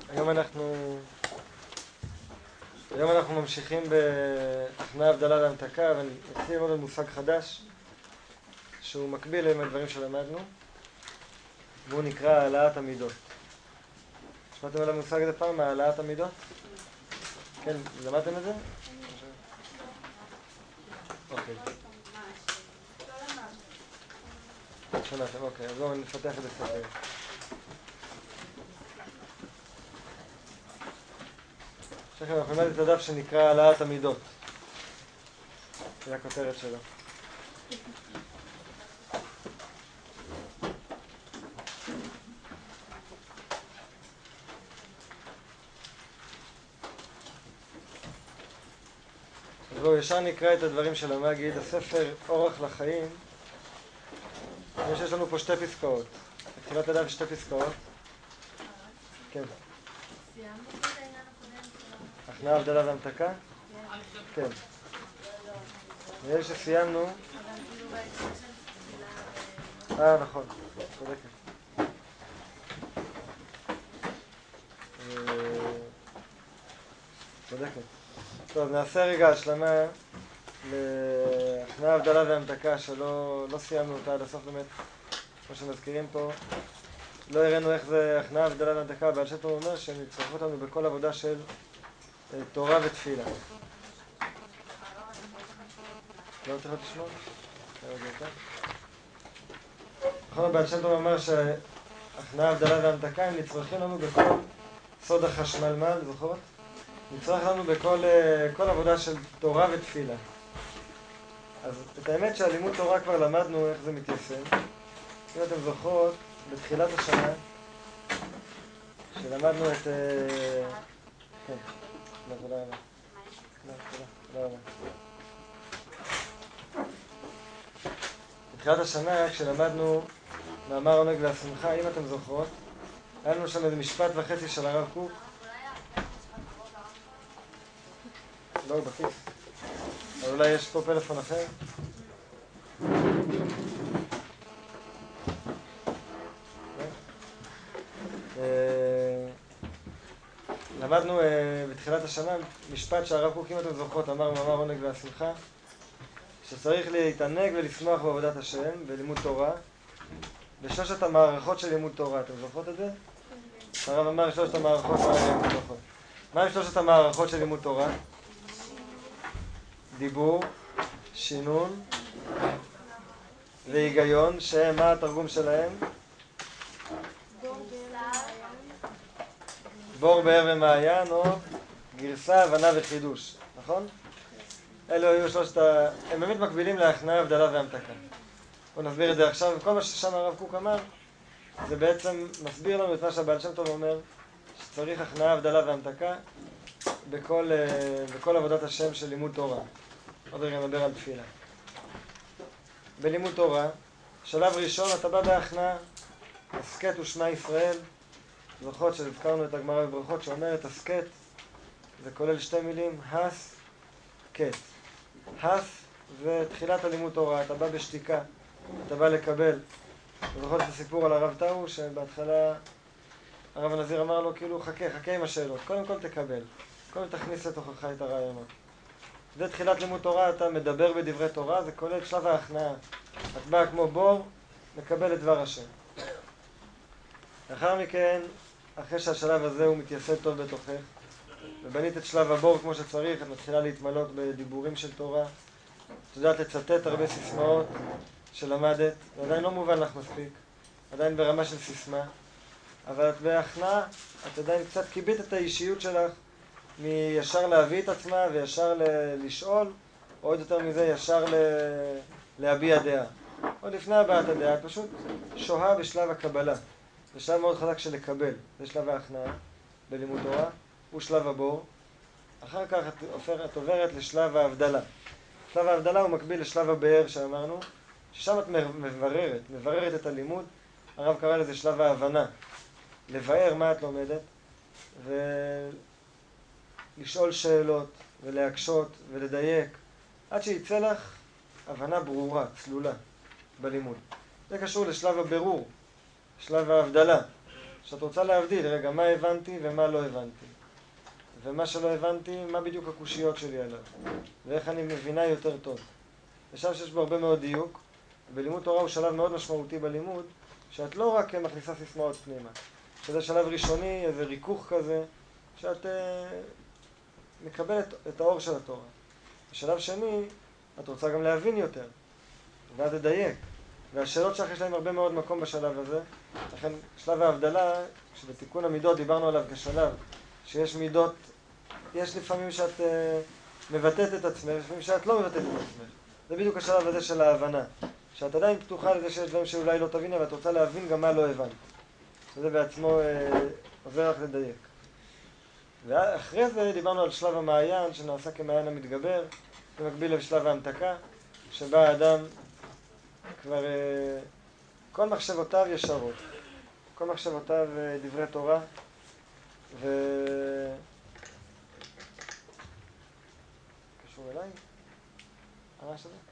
היום אנחנו ממשיכים בהכנעה, הבדלה והמתקה, ונתחיל ללמוד על מושג חדש שהוא מקביל עם הדברים שלמדנו, והוא נקרא העלאת המידות. שמעתם על המושג הזה פעם, העלאת המידות? כן, למדתם את זה? אוקיי. שמעתם, אוקיי, אז בואו נפתח את זה קצת. אנחנו נלמד את הדף שנקרא העלאת המידות. זה הכותרת שלו. אז בואו ישר נקרא את הדברים של המגיד. הספר אורח לחיים, יש לנו פה שתי פסקאות. בתחילת הדף שתי פסקאות. כן. סיימנו את העניין הקודם שלנו? הכנעה, הבדלה והמתקה? כן. נראה שסיימנו. אבל כאילו בהקשר של תפילה נכון, צודקת. צודקת. טוב, נעשה רגע השלמה להכנעה, הבדלה והמתקה שלא סיימנו אותה עד הסוף באמת. כמו שמזכירים פה, לא הראינו איך זה הכנעה, הבדלה והמתקה. בעל שם טוב אומר שהם יצטרכו אותנו בכל עבודה של תורה ותפילה. לא צריך לשמוע? נכון, בעל שם טוב אומר שהכנעה, הבדלה והמתקה הם נצרכים לנו בכל סוד החשמלמל, זוכרות? נצטרך לנו בכל עבודה של תורה ותפילה. אז את האמת שהלימוד תורה כבר למדנו איך זה מתיישם. אם אתם זוכרות, בתחילת השנה, שלמדנו את... כן, תודה רבה. תודה רבה. בתחילת השנה, כשלמדנו מאמר העונג והשמחה, אם אתם זוכרות, היה לנו שם איזה משפט וחצי של הרב קוק. לא, בכיס. אבל אולי יש פה פלאפון אחר. למדנו בתחילת השנה משפט שהרב קוק, אם אתם זוכרות, אמר מאמר העונג והשמחה, שצריך להתענג ולשמוח בעבודת השם, בלימוד תורה, בשלושת המערכות של לימוד תורה. אתם זוכרות את זה? הרב אמר שלושת המערכות, מה הם שלושת המערכות של לימוד תורה? דיבור, שינון והיגיון, שהם מה התרגום שלהם? בור, באר ומעיין, או גרסה, הבנה וחידוש, נכון? אלו היו שלושת הם באמת מקבילים להכנעה, הבדלה והמתקה. בואו נסביר את זה עכשיו. כל מה ששם הרב קוק אמר, זה בעצם מסביר לנו את מה שהבעל שם טוב אומר, שצריך הכנעה, הבדלה והמתקה בכל עבודת השם של לימוד תורה. עוד רגע נדבר על תפילה. בלימוד תורה, שלב ראשון אתה בא בהכנעה, הסקט ושמע ישראל. זוכרות שהזכרנו את הגמרא בברכות שאומרת הסקט, זה כולל שתי מילים, הס, קט. הס זה תחילת הלימוד תורה, אתה בא בשתיקה, אתה בא לקבל. זוכרות את הסיפור על הרב טאו, שבהתחלה הרב הנזיר אמר לו כאילו חכה עם השאלות, קודם כל תקבל, קודם תכניס לתוכך את הרעיונות. זה תחילת לימוד תורה, אתה מדבר בדברי תורה, זה כולל שלב ההכנעה. את באה כמו בור, מקבל את דבר השם. לאחר מכן, אחרי שהשלב הזה הוא מתייסד טוב בתוכך, ובנית את שלב הבור כמו שצריך, את מתחילה להתמלות בדיבורים של תורה, את יודעת לצטט הרבה סיסמאות שלמדת, זה עדיין לא מובן לך מספיק, עדיין ברמה של סיסמה, אבל את בהכנעה, את עדיין קצת קיבית את האישיות שלך, מישר להביא את עצמה וישר לשאול, או עוד יותר מזה ישר להביע דעה. עוד לפני הבעת הדעה, את פשוט שוהה בשלב הקבלה. זה שלב מאוד חזק של לקבל, זה שלב ההכנעה בלימוד תורה, הוא שלב הבור. אחר כך את עוברת לשלב ההבדלה. שלב ההבדלה הוא מקביל לשלב הבאר שאמרנו, ששם את מבררת את הלימוד. הרב קרא לזה שלב ההבנה. לבאר מה את לומדת, ולשאול שאלות, ולהקשות, ולדייק, עד שיצא לך הבנה ברורה, צלולה, בלימוד. זה קשור לשלב הבירור, שלב ההבדלה, שאת רוצה להבדיל, רגע, מה הבנתי ומה לא הבנתי. ומה שלא הבנתי, מה בדיוק הקושיות שלי עליו. ואיך אני מבינה יותר טוב. ושם שיש בו הרבה מאוד דיוק. בלימוד תורה הוא שלב מאוד משמעותי בלימוד, שאת לא רק מכניסה סיסמאות פנימה. שזה שלב ראשוני, איזה ריכוך כזה, שאת מקבלת את האור של התורה. בשלב שני, את רוצה גם להבין יותר, ואז לדייק. והשאלות שלך יש להם הרבה מאוד מקום בשלב הזה. לכן שלב ההבדלה, שבתיקון המידות דיברנו עליו כשלב, שיש מידות, יש לפעמים שאת מבטאת את עצמך, לפעמים שאת לא מבטאת את עצמך. זה בדיוק השלב הזה של ההבנה. שאת עדיין פתוחה לזה שיש דברים שאולי לא תביני, ואת רוצה להבין גם מה לא הבנת. וזה בעצמו עוזר לך לדייק. ואחרי זה דיברנו על שלב המעיין, שנעשה כמעיין המתגבר, במקביל לשלב ההמתקה, שבה האדם כבר כל מחשבותיו ישרות, כל מחשבותיו דברי תורה, קשור אליי? הרעש הזה?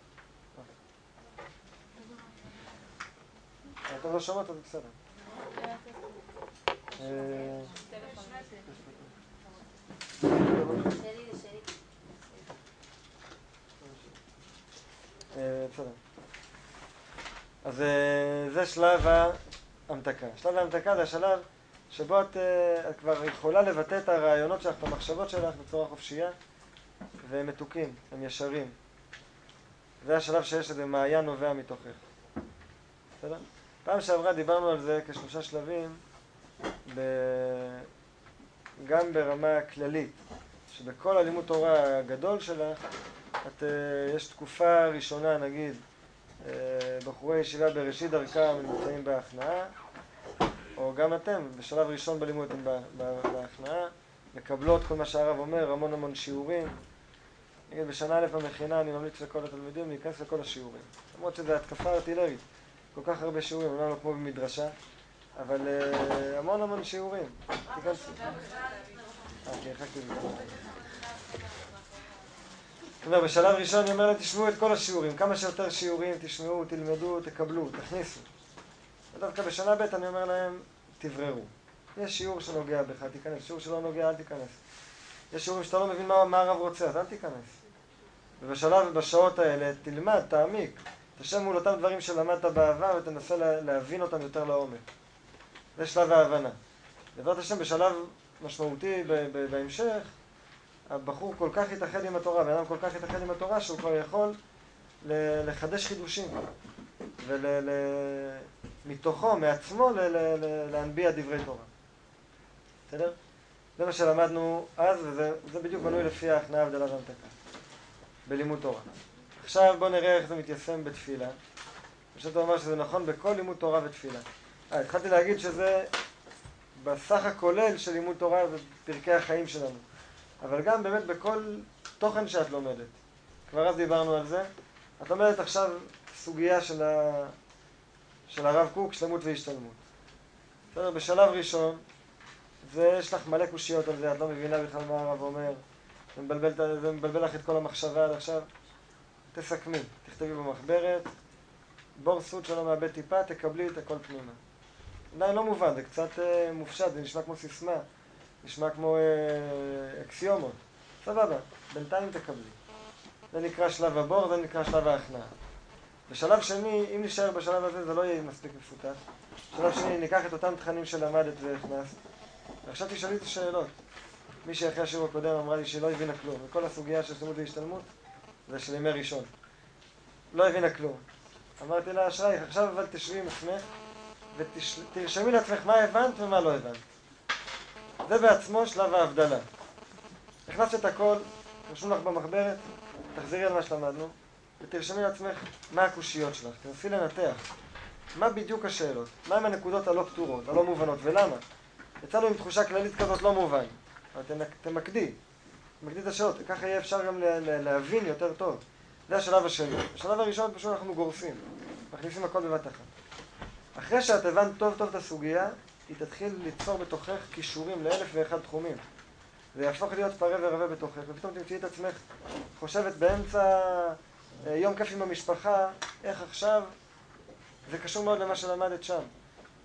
אתם לא שומעות, אז בסדר. בסדר. אז זה שלב ההמתקה. שלב ההמתקה זה השלב שבו את כבר יכולה לבטא את הרעיונות שלך, את המחשבות שלך בצורה חופשייה, והם מתוקים, הם ישרים. זה השלב שיש איזה מעיין נובע מתוכך. בסדר? פעם שעברה דיברנו על זה כשלושה שלבים, גם ברמה כללית, שבכל הלימוד תורה הגדול שלך, יש תקופה ראשונה, נגיד, בחורי ישיבה בראשית דרכם נמצאים בהכנעה, או גם אתם, בשלב ראשון בלימוד אתם בהכנעה, מקבלות כל מה שהרב אומר, המון שיעורים. נגיד, בשנה א' במכינה אני ממליץ לכל התלמידים להיכנס לכל השיעורים. למרות שזו התקפה ארטילרית, כל כך הרבה שיעורים, אולי לא כמו במדרשה, אבל המון שיעורים. תיכנסו. החלקתי בזה. זאת אומרת, בשלב ראשון אני אומר להם, תשמעו את כל השיעורים, כמה שיותר שיעורים, תשמעו, תלמדו, תקבלו, תכניסו. ודווקא בשנה ב' אני אומר להם, תבררו. יש שיעור שנוגע בך, תיכנס, שיעור שלא נוגע, אל תיכנס. יש שיעורים שאתה לא מבין מה הרב רוצה, אז אל תיכנס. ובשלב ובשעות האלה תלמד, תעמיק, תשב מול אותם דברים שלמדת בעבר ותנסה להבין אותם יותר לעומק. זה שלב ההבנה. בעזרת השם, בשלב משמעותי בהמשך, הבחור כל כך יתאחד עם התורה, והאדם כל כך יתאחד עם התורה, שהוא כבר יכול לחדש חידושים. ומתוכו, מעצמו, להנביע דברי תורה. בסדר? זה מה שלמדנו אז, וזה בדיוק בנוי לפי ההכנעה, הבדלה והמתקה. בלימוד תורה. עכשיו בואו נראה איך זה מתיישם בתפילה. אני חושב לומר שזה נכון בכל לימוד תורה ותפילה. התחלתי להגיד שזה בסך הכולל של לימוד תורה ופרקי החיים שלנו. אבל גם באמת בכל תוכן שאת לומדת. כבר אז דיברנו על זה. את לומדת עכשיו סוגיה של הרב קוק, שלמות והשתלמות. בסדר, בשלב ראשון, יש לך מלא קושיות על זה, את לא מבינה בכלל מה הרב אומר. זה מבלבל לך את כל המחשבה עד עכשיו. תסכמי, תכתבי במחברת, בור סוד שלא מאבד טיפה, תקבלי את הכל פנימה. עדיין לא מובן, זה קצת מופשט, זה נשמע כמו סיסמה, נשמע כמו אקסיומות. סבבה, בינתיים תקבלי. זה נקרא שלב הבור, זה נקרא שלב ההכנעה. בשלב שני, אם נשאר בשלב הזה, זה לא יהיה מספיק מפותח. בשלב שני, ניקח את אותם תכנים שלמדת והכנסת. ועכשיו תשאלי את השאלות. מי שאחרי השיעור הקודם אמרה לי שלא הבינה כלום. וכל הסוגיה של שלמות והשתלמות זה של ימי ראשון. לא הבינה כלום. אמרתי לה, אשרייך, עכשיו אבל תשבי עם עצמך ותרשמי לעצמך מה הבנת ומה לא הבנת. זה בעצמו שלב ההבדלה. הכנסת את הכל, תרשום לך במחברת, תחזרי על מה שלמדנו, ותרשמי לעצמך מה הקושיות שלך. תנסי לנתח. מה בדיוק השאלות? מה עם הנקודות הלא פתורות, הלא מובנות, ולמה? יצאנו עם תחושה כללית כזאת לא מובן. אבל תמקדי את השאלות, ככה יהיה אפשר גם להבין יותר טוב. זה השלב השני. בשלב הראשון פשוט אנחנו גורסים, מכניסים הכל בבת אחת. אחרי שאת הבנת טוב את הסוגיה, היא תתחיל ליצור בתוכך קישורים ל1001 תחומים. זה יהפוך להיות פרה ורבה בתוכך, ופתאום תמצאי את עצמך חושבת באמצע יום כיף עם המשפחה, איך עכשיו, זה קשור מאוד למה שלמדת שם.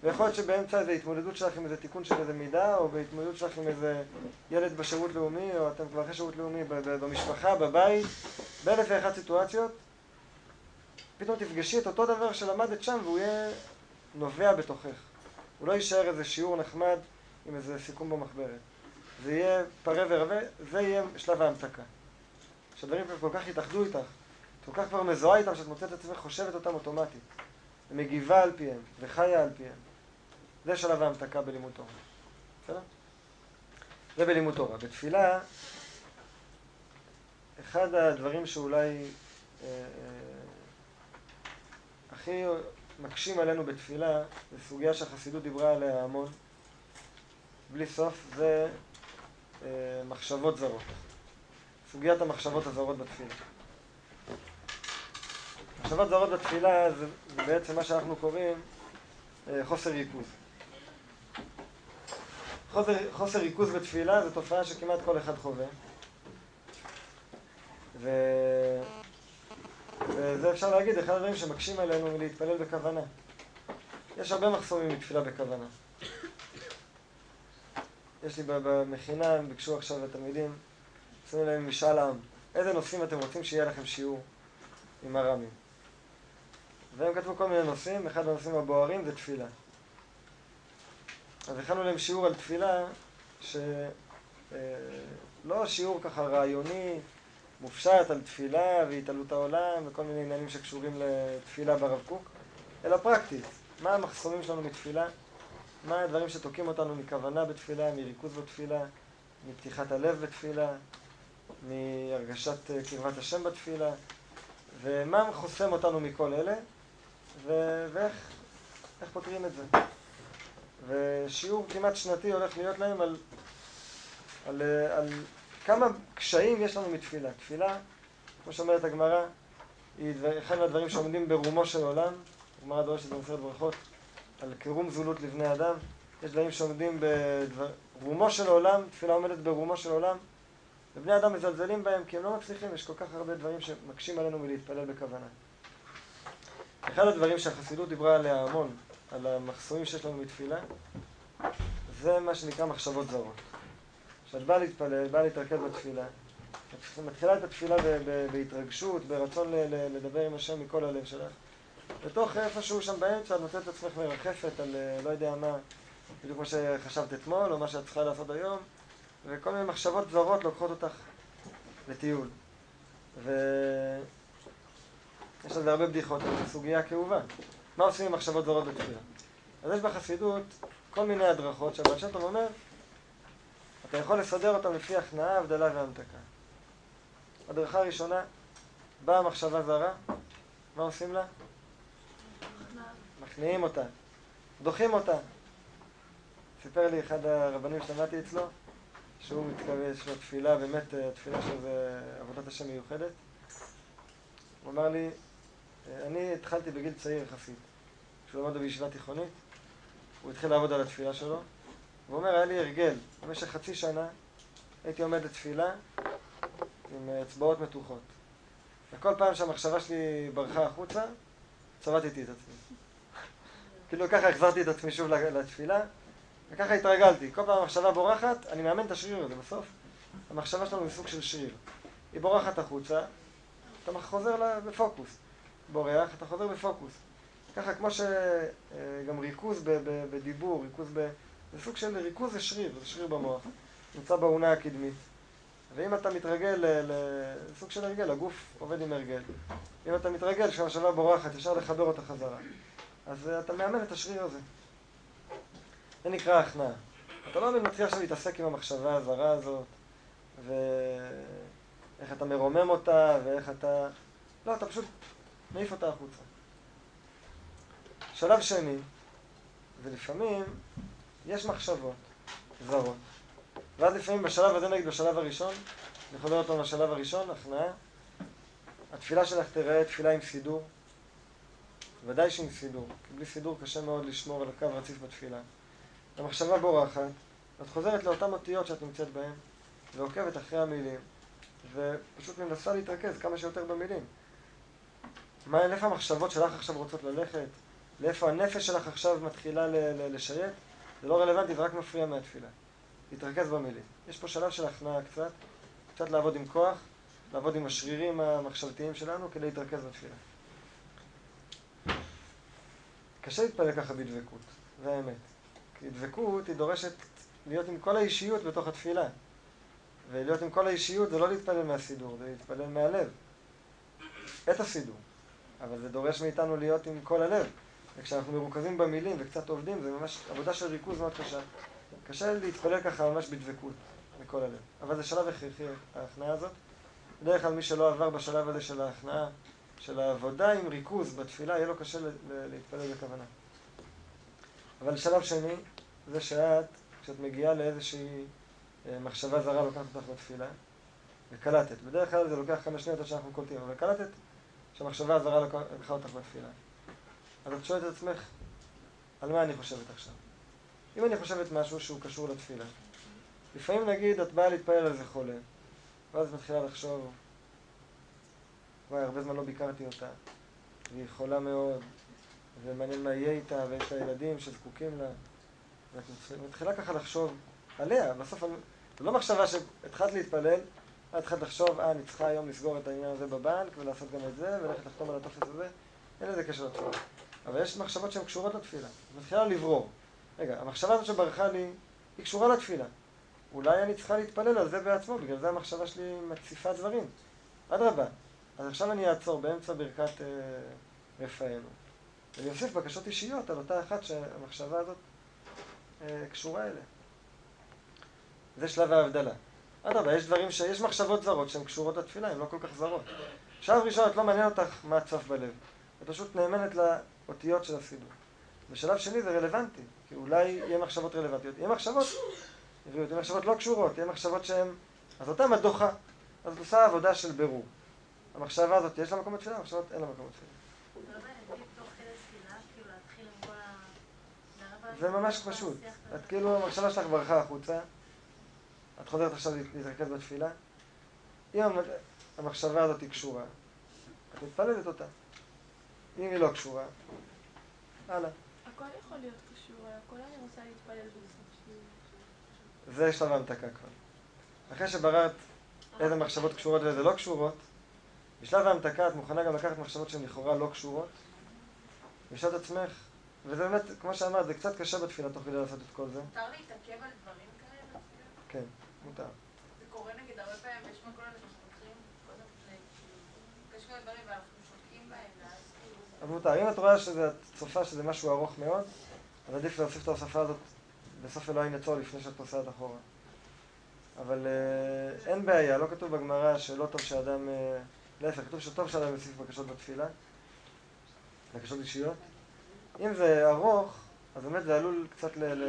ויכול להיות שבאמצע איזו התמודדות שלך עם איזה תיקון של איזה מידה, או בהתמודדות שלך עם איזה ילד בשירות לאומי, או אתם כבר אחרי שירות לאומי במשפחה, בבית, באלף ואחת סיטואציות, פתאום תפגשי את אותו דבר שלמדת שם והוא יהיה נובע בתוכך. הוא לא יישאר איזה שיעור נחמד עם איזה סיכום במחברת. זה יהיה פרה ורבה, זה יהיה שלב ההמתקה. שהדברים כל כך יתאחדו איתך, כל כך כבר מזוהה איתם שאת מוצאת את עצמך חושבת אותם אוטומטית. ומגיבה על פיהם, וחיה על פיהם. זה שלב ההמתקה בלימוד תורה. בסדר? זה בלימוד תורה. בתפילה, אחד הדברים שאולי הכי מקשים עלינו בתפילה, זו סוגיה שהחסידות דיברה עליה המון, בלי סוף, זה מחשבות זרות. סוגיית המחשבות הזרות בתפילה. מחשבות זרות בתפילה זה בעצם מה שאנחנו קוראים חוסר ריכוז. חוסר ריכוז בתפילה זו תופעה שכמעט כל אחד חווה. וזה אפשר להגיד, אחד הדברים שמקשים עלינו להתפלל בכוונה. יש הרבה מחסומים מתפילה בכוונה. יש לי במכינה, הם ביקשו עכשיו התלמידים, עשינו להם משאל עם, איזה נושאים אתם רוצים שיהיה לכם שיעור עם הרמים? והם כתבו כל מיני נושאים, אחד הנושאים הבוערים זה תפילה. אז הכנו להם שיעור על תפילה, לא שיעור ככה רעיוני, מופשט על תפילה והתעלות העולם וכל מיני עניינים שקשורים לתפילה ברב קוק, אלא פרקטית. מה המחסומים שלנו מתפילה? מה הדברים שתוקעים אותנו מכוונה בתפילה, מריכוז בתפילה, מפתיחת הלב בתפילה, מהרגשת קרבת השם בתפילה, ומה חוסם אותנו מכל אלה, ואיך פותרים את זה. ושיעור כמעט שנתי הולך להיות להם על כמה קשיים יש לנו מתפילה. תפילה, כמו שאומרת הגמרא, היא אחד מהדברים שעומדים ברומו של עולם. הגמרא דורשת במסכת ברכות על קירום זולות לבני אדם. יש דברים שעומדים ברומו של עולם, תפילה עומדת ברומו של עולם, ובני אדם מזלזלים בהם כי הם לא מצליחים, יש כל כך הרבה דברים שמקשים עלינו מלהתפלל בכוונה. אחד הדברים שהחסידות דיברה עליה המון, על המחסומים שיש לנו מתפילה, זה מה שנקרא מחשבות זרות. כשאת באה להתפלל, באה להתרכז בתפילה, את מתחילה את התפילה בהתרגשות, ברצון לדבר עם השם מכל הלב שלך. בתוך איפשהו שם באמצע, את נותנת את עצמך מרחפת על לא יודע מה, בדיוק כמו שחשבת אתמול, או מה שאת צריכה לעשות היום, וכל מיני מחשבות זרות לוקחות אותך לטיול. ויש לזה הרבה בדיחות, אבל זו סוגיה כאובה. מה עושים עם מחשבות זרות בתפילה? אז יש בחסידות כל מיני הדרכות שהבעל שם טוב אומר, אתה יכול לסדר אותם לפי הכנעה, הבדלה והמתקה. הדרכה הראשונה, באה מחשבה זרה, מה עושים לה? מכניעים אותה, דוחים אותה. סיפר לי אחד הרבנים שלמדתי אצלו, שהוא מתכוון, יש לו תפילה, באמת תפילה שזה עבודת השם מיוחדת. הוא אמר לי, אני התחלתי בגיל צעיר יחסית. כשהוא למד בישיבה תיכונית, הוא התחיל לעבוד על התפילה שלו. הוא אומר, היה לי הרגל, במשך חצי שנה הייתי עומד לתפילה עם אצבעות מתוחות. וכל פעם שהמחשבה שלי ברחה החוצה, צבעתי את עצמי. כאילו ככה החזרתי את עצמי שוב לתפילה, וככה התרגלתי. כל פעם המחשבה בורחת, אני מאמן את השריר הזה בסוף. המחשבה שלנו זה סוג של שריר. היא בורחת החוצה, אתה חוזר בפוקוס. בורח, אתה חוזר בפוקוס. ככה כמו שגם ריכוז בדיבור, זה סוג של ריכוז זה שריר, זה שריר במוח. נמצא באונה הקדמית. ואם אתה מתרגל, זה סוג של הרגל, הגוף עובד עם הרגל. אם אתה מתרגל, כשהמחשבה בורחת, אפשר לחבר אותה חזרה. אז אתה מאמן את השריר הזה. זה נקרא הכנעה. אתה לא מתחיל עכשיו להתעסק עם המחשבה הזרה הזאת, ואיך אתה מרומם אותה, ואיך אתה... לא, אתה פשוט מעיף אותה החוצה. שלב שני, ולפעמים יש מחשבות זרות. ואז לפעמים בשלב הזה, נגיד בשלב הראשון, אני חוזר אותו לשלב הראשון, הכנעה, התפילה שלך תראה תפילה עם סידור, ודאי שעם סידור, כי בלי סידור קשה מאוד לשמור על הקו רציף בתפילה. המחשבה בורחת, ואת חוזרת לאותן אותיות שאת נמצאת בהן, ועוקבת אחרי המילים, ופשוט מנסה להתרכז כמה שיותר במילים. איפה המחשבות שלך עכשיו רוצות ללכת, לאיפה הנפש שלך עכשיו מתחילה לשייט, זה לא רלוונטי, זה רק מפריע מהתפילה. להתרכז במילים. יש פה שלב של הכנעה קצת לעבוד עם כוח, לעבוד עם השרירים המחשבתיים שלנו כדי להתרכז בתפילה. קשה להתפלל ככה בדבקות, זה האמת. כי דבקות היא דורשת להיות עם כל האישיות בתוך התפילה. ולהיות עם כל האישיות זה לא להתפלל מהסידור, זה להתפלל מהלב. את הסידור. אבל זה דורש מאיתנו להיות עם כל הלב. וכשאנחנו מרוכזים במילים וקצת עובדים, זה ממש עבודה של ריכוז מאוד קשה. קשה להתפלל ככה ממש בדבקות, מכל הלב. אבל זה שלב הכרחי, ההכנעה הזאת. בדרך כלל מי שלא עבר בשלב הזה של ההכנעה, של העבודה עם ריכוז בתפילה, יהיה לו קשה להתפלל בכוונה. אבל שלב שני, זה כשאת מגיעה לאיזושהי מחשבה זרה לוקחת אותך בתפילה, וקלטת. בדרך כלל זה לוקח כמה שניות עד שאנחנו קולטים, אבל קלטת שהמחשבה הזרה לקחה אותך בתפילה. אז את שואלת את עצמך, על מה אני חושבת עכשיו? אם אני חושבת משהו שהוא קשור לתפילה, לפעמים נגיד את באה להתפלל על זה חולה, ואז את מתחילה לחשוב, וואי, הרבה זמן לא ביקרתי אותה, והיא חולה מאוד, ומעניין מה יהיה איתה, ויש לה ילדים שזקוקים לה, ואת מתחילה ככה לחשוב עליה. בסוף זו לא מחשבה שהתחלת להתפלל, את התחלת לחשוב, אני צריכה היום לסגור את העניין הזה בבנק, ולעשות גם את זה, וללכת לחתום על הטופס הזה, אין לזה קשר לתפילה. אבל יש מחשבות שהן קשורות לתפילה. את מתחילה לברור. רגע, המחשבה הזאת שברחה לי, היא קשורה לתפילה. אולי אני צריכה להתפלל על זה בעצמו, בגלל זה המחשבה שלי מציפה דברים. אדרבה. אז עכשיו אני אעצור באמצע ברכת רפאנו. ואני אוסיף בקשות אישיות על אותה אחת שהמחשבה הזאת קשורה אליה. זה שלב ההבדלה. אדרבה, יש מחשבות זרות שהן קשורות לתפילה, הן לא כל כך זרות. שלב ראשון, את לא מעניין אותך מה צף בלב. את פשוט נאמנת לאותיות של הסידור. בשלב שני זה רלוונטי, כי אולי יהיה מחשבות רלוונטיות. יהיה מחשבות לא קשורות, יהיה מחשבות שהן... אז אותם את דוחה. אז את עושה עבודה של בירור. המחשבה הזאת, יש לה מקום בתפילה, המחשבות אין לה מקום בתפילה. זה ממש פשוט. את כאילו, המחשבה שלך ברחה החוצה, את חוזרת עכשיו להתרכז בתפילה. אם המחשבה הזאת היא קשורה, את מתפללת אותה. אם היא לא קשורה, הלאה. הכל יכול להיות קשור, הכל אני רוצה להתפלל בסוף. זה שלב ההמתקה כבר. אחרי שבררת איזה מחשבות קשורות ואיזה לא קשורות, בשלב ההמתקה את מוכנה גם לקחת מחשבות שהן לכאורה לא קשורות, ולשאול את עצמך, וזה באמת, כמו שאמרת, זה קצת קשה בתפילה תוך כדי לעשות את כל זה. מותר להתעכב על דברים כאלה בתפילה? כן, מותר. זה קורה נגיד הרבה פעמים, יש מקום שאנחנו פותחים קודם לפני, יש כל דברים ואנחנו שותקים בהם, ואז... אז מותר. אם את רואה את צופה שזה משהו ארוך מאוד, אז עדיף להוסיף את ההוספה הזאת בסוף אלוהים נצור לפני שאת פוסעת אחורה. אבל אין בעיה, לא כתוב בגמרא שלא טוב שאדם... להפך, כתוב שטוב שאדם יוסיף בקשות בתפילה, בקשות אישיות. אם זה ארוך, אז באמת זה עלול קצת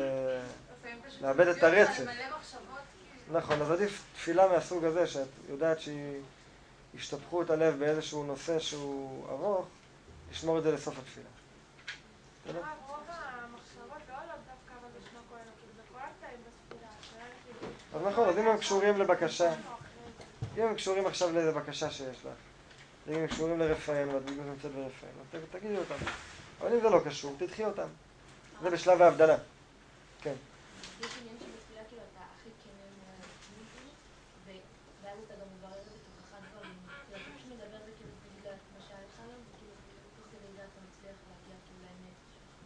לאבד את הרצף. נכון, אז עדיף תפילה מהסוג הזה, שאת יודעת שישתפכו את הלב באיזשהו נושא שהוא ארוך, לשמור את זה לסוף התפילה. רוב המחשבות לא עולות דווקא במשנה כהן, כי זה כל הקטעים בספירה. אז נכון, אז אם הם קשורים לבקשה, אם הם קשורים עכשיו לאיזה בקשה שיש לך, אם הם קשורים לרפאנו, ואת בגלל נמצאת ברפאנו, אז תגידי אותם. אבל אם זה לא קשור, תדחי אותם. זה בשלב ההבדלה. כן. יש עניין שבתפילה כאילו אתה הכי כנה מהעצמי, ואז אתה גם מברר בתוכך דברים. אתה פשוט מדבר וכאילו בגלל מה שהיה לך עליו, וכאילו תוך כדי זה אתה מצליח להגיע כאילו לאמת שלך.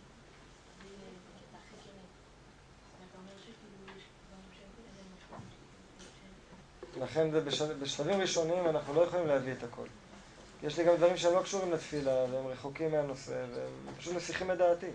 כי אתה הכי כנה. ואתה אומר שכאילו יש דברים שהם כאלה משהו. לכן בשלבים ראשונים אנחנו לא יכולים להביא את הכל. יש לי גם דברים שהם לא קשורים לתפילה, והם רחוקים מהנושא, והם פשוט מסיחים את דעתי.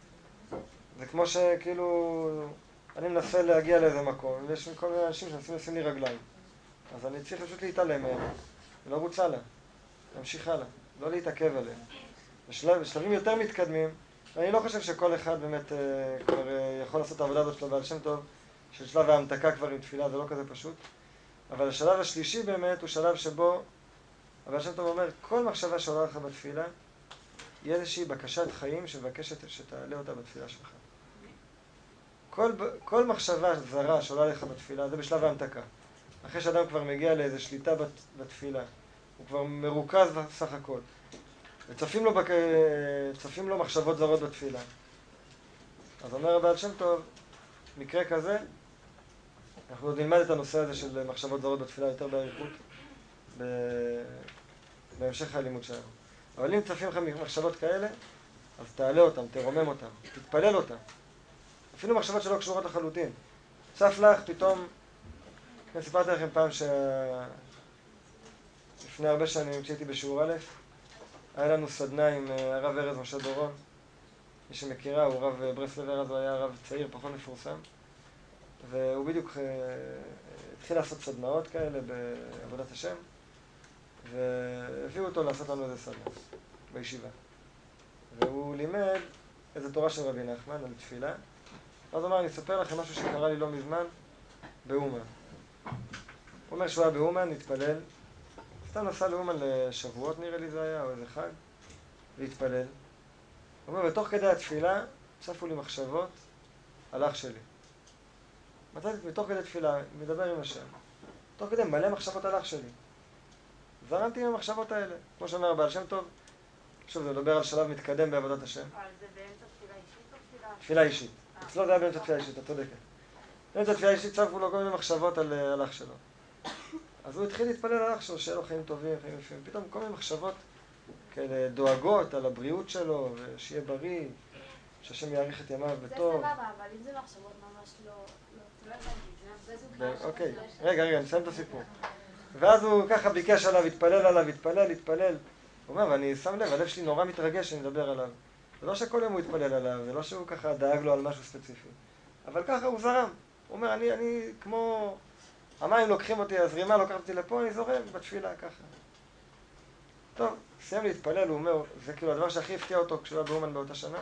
זה כמו שכאילו, אני מנסה להגיע לאיזה מקום, ויש כל מיני אנשים שמנסים לשים לי רגליים. אז אני צריך פשוט להתעלם מהם, ולא רוץ הלאה, להמשיך הלאה, לא להתעכב עליהם. בשלבים יותר מתקדמים, ואני לא חושב שכל אחד באמת כבר יכול לעשות את העבודה הזאת שלו בעל שם טוב, של שלב ההמתקה כבר עם תפילה, זה לא כזה פשוט. אבל השלב השלישי באמת הוא שלב שבו, הבעל שם טוב אומר, כל מחשבה שעולה לך בתפילה, היא איזושהי בקשת חיים שמבקשת שתעלה אותה בתפילה שלך. כל מחשבה זרה שעולה לך בתפילה, זה בשלב ההמתקה. אחרי שאדם כבר מגיע לאיזו שליטה בתפילה, הוא כבר מרוכז בסך הכל. וצפים לו מחשבות זרות בתפילה. אז אומר הבעל שם טוב, מקרה כזה, אנחנו עוד נלמד את הנושא הזה של מחשבות זרות בתפילה יותר באריכות בהמשך הלימוד שלנו. אבל אם צפים לך מחשבות כאלה, אז תעלה אותם, תרומם אותם, תתפלל אותם. אפילו מחשבות שלא קשורות לחלוטין. צף לך פתאום, אני סיפרתי לכם פעם לפני הרבה שנים, כשהייתי בשיעור א', היה לנו סדנה עם הרב ארז משה דורון. מי שמכירה, הוא רב ברסלב ארז, הוא היה רב צעיר, פחות מפורסם. והוא בדיוק התחיל לעשות סדנאות כאלה בעבודת השם, והביאו אותו לעשות לנו איזה סדנה בישיבה. והוא לימד איזה תורה של רבי נחמן על תפילה. אז הוא אמר, אני אספר לכם משהו שקרה לי לא מזמן באומן. הוא אומר שהוא היה באומן, התפלל. סתם נסע לאומן לשבועות נראה לי זה היה, או איזה חג, והתפלל. הוא אומר, בתוך כדי התפילה צפו לי מחשבות על אח שלי. מתוך כדי תפילה, מדבר עם השם. תוך כדי מלא מחשבות על אח שלי. זרמתי עם המחשבות האלה. כמו שאומר הבעל שם טוב, שוב, זה מדבר על שלב מתקדם בעבודת השם. אבל זה באמצע תפילה אישית או תפילה? תפילה אישית. אצלו זה היה באמצע תפילה אישית, את צודקת. באמצע תפילה אישית צפו לו כל מיני מחשבות על אח שלו. אז הוא התחיל להתפלל על אח שלו, שיהיה לו חיים טובים, חיים יפים. פתאום כל מיני מחשבות כאלה דואגות על הבריאות שלו, ושיהיה בריא, שהשם יאריך את ימיו בטוב. זה סבבה, אבל אם זה מחשבות ממש לא הבנתי, אוקיי, רגע, נסיים את הסיפור. ואז הוא ככה ביקש עליו, התפלל. הוא אומר, ואני שם לב, הלב שלי נורא מתרגש שאני מדבר עליו. זה לא שכל יום הוא התפלל עליו, זה לא שהוא ככה דאג לו על משהו ספציפי. אבל ככה הוא זרם. הוא אומר, אני כמו... המים לוקחים אותי, הזרימה לוקחת אותי לפה, אני זורם בתפילה ככה. טוב, סיים להתפלל, הוא אומר, זה כאילו הדבר שהכי הפתיע אותו כשהוא היה באומן באותה שנה.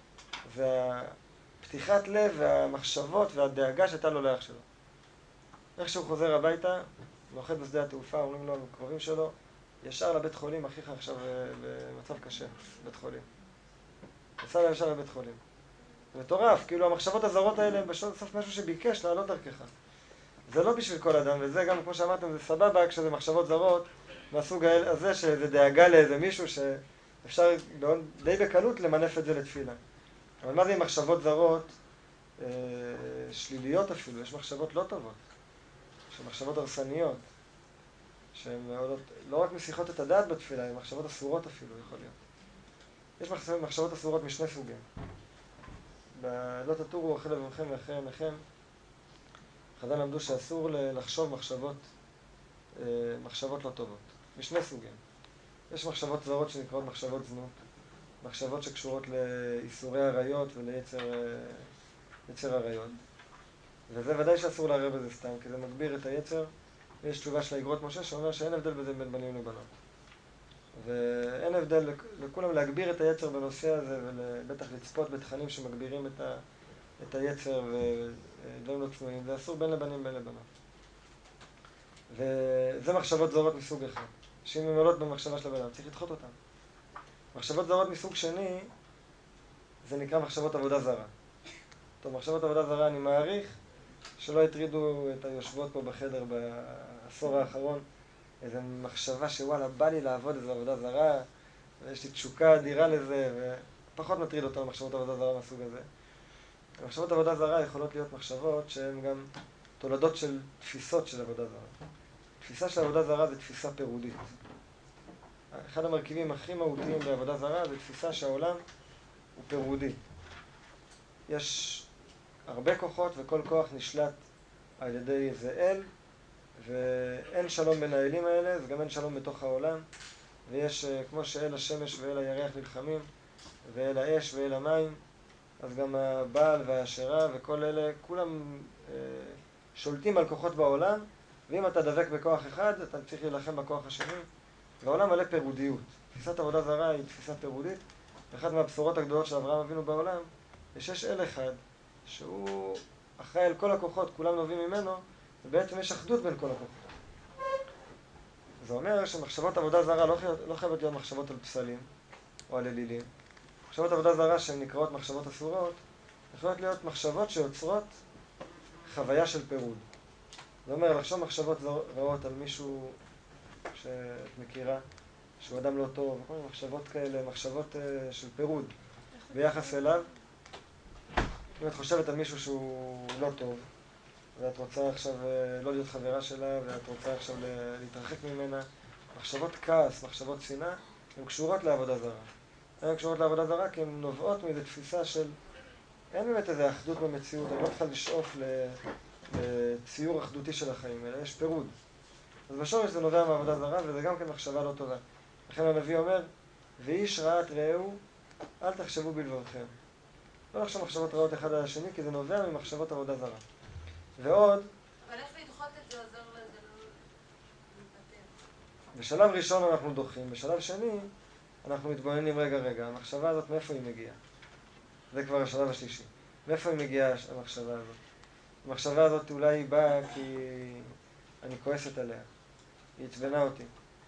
והפתיחת לב והמחשבות והדאגה שהייתה לו לאח שלו. איך שהוא חוזר הביתה, נוחת בשדה התעופה, אומרים לו, הקרובים שלו, ישר לבית חולים, אחיך עכשיו במצב קשה, בית חולים. נסע לה ישר לבית חולים. זה מטורף, כאילו המחשבות הזרות האלה הם בסוף משהו שביקש לעלות דרכך. זה לא בשביל כל אדם, וזה גם, כמו שאמרתם, זה סבבה כשזה מחשבות זרות, מהסוג הזה שזה דאגה לאיזה מישהו שאפשר די בקלות למנף את זה לתפילה. אבל מה זה עם מחשבות זרות? שליליות אפילו, יש מחשבות לא טובות, מחשבות הרסניות, שהן לא רק מסיחות את הדעת בתפילה, הן מחשבות אסורות אפילו, יכול להיות. יש מחשבות אסורות משני סוגים. ב"לא תטורו אחרי לבבכם ואחרי עיניכם", חז"ל למדו שאסור לחשוב מחשבות לא טובות, משני סוגים. יש מחשבות זרות שנקראות מחשבות זנות, מחשבות שקשורות לאיסורי עריות וליצר עריות. וזה ודאי שאסור לערב בזה סתם, כי זה מגביר את היצר. ויש תשובה של האגרות משה שאומר שאין הבדל בזה בין בנים לבנות. ואין הבדל לכולם להגביר את היצר בנושא הזה, ובטח לצפות בתכנים שמגבירים את היצר ודברים לא צנועים. זה אסור בין לבנים בין לבנות. וזה מחשבות זרות מסוג אחד. שאם הן עולות במחשבה של הבן, צריך לדחות אותן. מחשבות זרות מסוג שני, זה נקרא מחשבות עבודה זרה. טוב, מחשבות עבודה זרה אני מעריך שלא הטרידו את היושבות פה בחדר בעשור האחרון איזו מחשבה שוואלה, בא לי לעבוד איזו עבודה זרה, ויש לי תשוקה אדירה לזה, ופחות מטריד אותנו מחשבות עבודה זרה מהסוג הזה. מחשבות עבודה זרה יכולות להיות מחשבות שהן גם תולדות של תפיסות של עבודה זרה. תפיסה של עבודה זרה זה תפיסה פירודית. אחד המרכיבים הכי מהותיים בעבודה זרה זה תפיסה שהעולם הוא פירודי. יש הרבה כוחות וכל כוח נשלט על ידי איזה אל, ואין שלום בין האלים האלה, אז גם אין שלום בתוך העולם. ויש, כמו שאל השמש ואל הירח נלחמים, ואל האש ואל המים, אז גם הבעל והאשרה וכל אלה, כולם שולטים על כוחות בעולם, ואם אתה דבק בכוח אחד, אתה צריך להילחם בכוח השני, והעולם מלא פירודיות. תפיסת עבודה זרה היא תפיסה פירודית, ואחת מהבשורות הגדולות של אברהם אבינו בעולם, יש אל אחד, שהוא אחראי על כל הכוחות, כולם נובעים ממנו, ובעצם יש אחדות בין כל הכוחות. זה אומר שמחשבות עבודה זרה לא חייבות להיות מחשבות על פסלים או על אלילים. מחשבות עבודה זרה שהן נקראות מחשבות אסורות, יכולות להיות מחשבות שיוצרות חוויה של פירוד. זה אומר לחשוב מחשבות רעות על מישהו שאת מכירה, שהוא אדם לא טוב, כל מיני מחשבות כאלה, מחשבות של פירוד ביחס אליו. אם את חושבת על מישהו שהוא לא טוב, ואת רוצה עכשיו לא להיות חברה שלה, ואת רוצה עכשיו להתרחק ממנה, מחשבות כעס, מחשבות שנאה, הן קשורות לעבודה זרה. הן קשורות לעבודה זרה כי הן נובעות מאיזו תפיסה של אין באמת איזו אחדות במציאות, אני לא צריכה לשאוף לציור אחדותי של החיים, אלא יש פירוד. אז בשורש זה נובע מעבודה זרה, וזה גם כן מחשבה לא טובה. לכן הנביא אומר, ואיש רעת רעהו, אל תחשבו בלבבכם. לא לחשוב מחשבות רעות אחד על השני, כי זה נובע ממחשבות עבודה זרה. ועוד, אבל איך לדחות את זה עוזר לזה לא להתפטר? בשלב ראשון אנחנו דוחים, בשלב שני אנחנו מתבוננים רגע, המחשבה הזאת מאיפה היא מגיעה? זה כבר השלב השלישי. מאיפה היא מגיעה המחשבה הזאת? המחשבה הזאת אולי היא באה כי אני כועסת עליה. היא עצבנה אותי.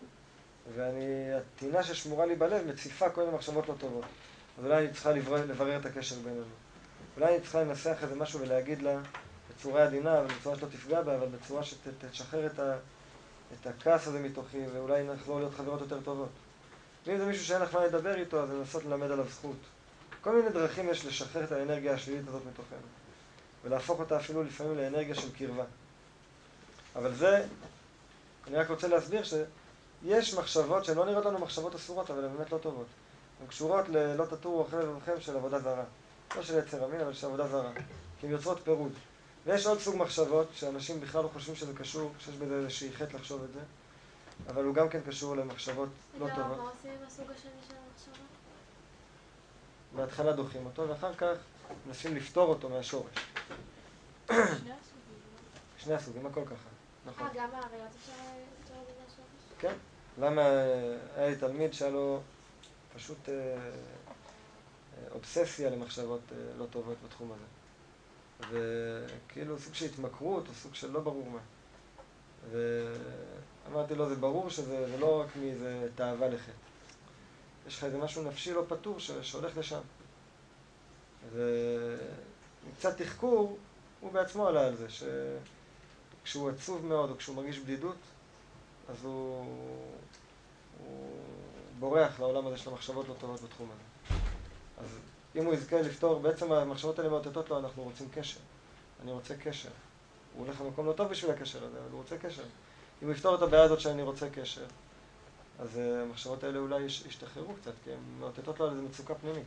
והטינה ששמורה לי בלב מציפה כל מיני מחשבות לא טובות. אז אולי אני צריכה לברר את הקשר בינינו. אולי אני צריכה לנסח איזה משהו ולהגיד לה בצורה עדינה, אבל בצורה שלא תפגע בה, אבל בצורה שתשחרר את הכעס הזה מתוכי, ואולי נחזור להיות חברות יותר טובות. ואם זה מישהו שאין לך מה לדבר איתו, אז לנסות ללמד עליו זכות. כל מיני דרכים יש לשחרר את האנרגיה השלילית הזאת מתוכנו. ולהפוך אותה אפילו לפעמים לאנרגיה של קרבה. אבל זה, אני רק רוצה להסביר שיש מחשבות שהן לא נראות לנו מחשבות אסורות, אבל הן באמת לא טובות. הן קשורות ללא תטורו אחרי לבבכם של עבודה זרה. לא של יצר המין, אבל של עבודה זרה. כי הן יוצרות פירוד. ויש עוד סוג מחשבות שאנשים בכלל לא חושבים שזה קשור, שיש בזה איזושהי חטא לחשוב את זה, אבל הוא גם כן קשור למחשבות לא טובות. מה עושים עם הסוג השני של המחשבות? בהתחלה דוחים אותו, ואחר כך מנסים לפתור אותו מהשורש. שני הסוגים. שני הסוגים, הכל ככה. נכון. גם העריות אפשר לפתור את זה מהשורש? כן. למה היה לי תלמיד שהיה לו פשוט אובססיה למחשבות לא טובות בתחום הזה. וכאילו סוג של התמכרות או סוג של לא ברור מה. ואמרתי לו, זה ברור שזה לא רק מאיזה תאווה לחטא. יש לך איזה משהו נפשי לא פתור שהולך לשם. ומקצת תחקור, הוא בעצמו עלה על זה, שכשהוא עצוב מאוד או כשהוא מרגיש בדידות, אז הוא בורח לעולם הזה של המחשבות לא טובות בתחום הזה. אז אם הוא יזכה לפתור, בעצם המחשבות האלה מאותתות לו, אנחנו רוצים קשר. אני רוצה קשר. הוא הולך למקום לא טוב בשביל הקשר הזה, אבל הוא רוצה קשר. אם הוא יפתור את הבעיה הזאת שאני רוצה קשר, אז המחשבות האלה אולי ישתחררו קצת, כי הן מאותתות לו על איזו מצוקה פנימית.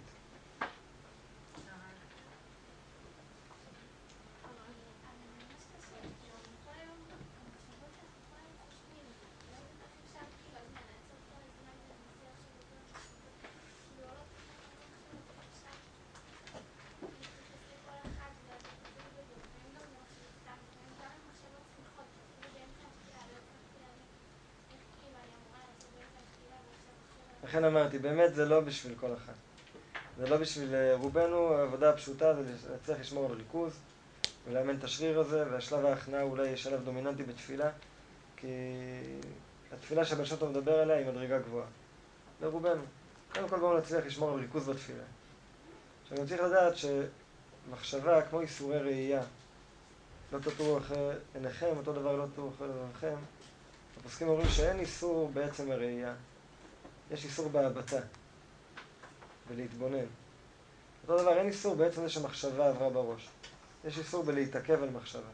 לכן אמרתי, באמת זה לא בשביל כל אחד. זה לא בשביל רובנו, העבודה הפשוטה זה להצליח לשמור על ריכוז ולאמן את השריר הזה, והשלב ההכנעה אולי יש שלב דומיננטי בתפילה, כי התפילה שהבן שם טוב מדבר עליה היא מדרגה גבוהה. לרובנו. קודם כל בואו נצליח לשמור על ריכוז בתפילה. עכשיו אני צריך לדעת שמחשבה כמו איסורי ראייה, לא תטורו אחרי עיניכם, אותו דבר לא תטורו אחרי לבבכם. הפוסקים אומרים שאין איסור בעצם הראייה. יש איסור בהבטה, ולהתבונן. אותו דבר, אין איסור בעצם זה שמחשבה עברה בראש. יש איסור בלהתעכב על מחשבה.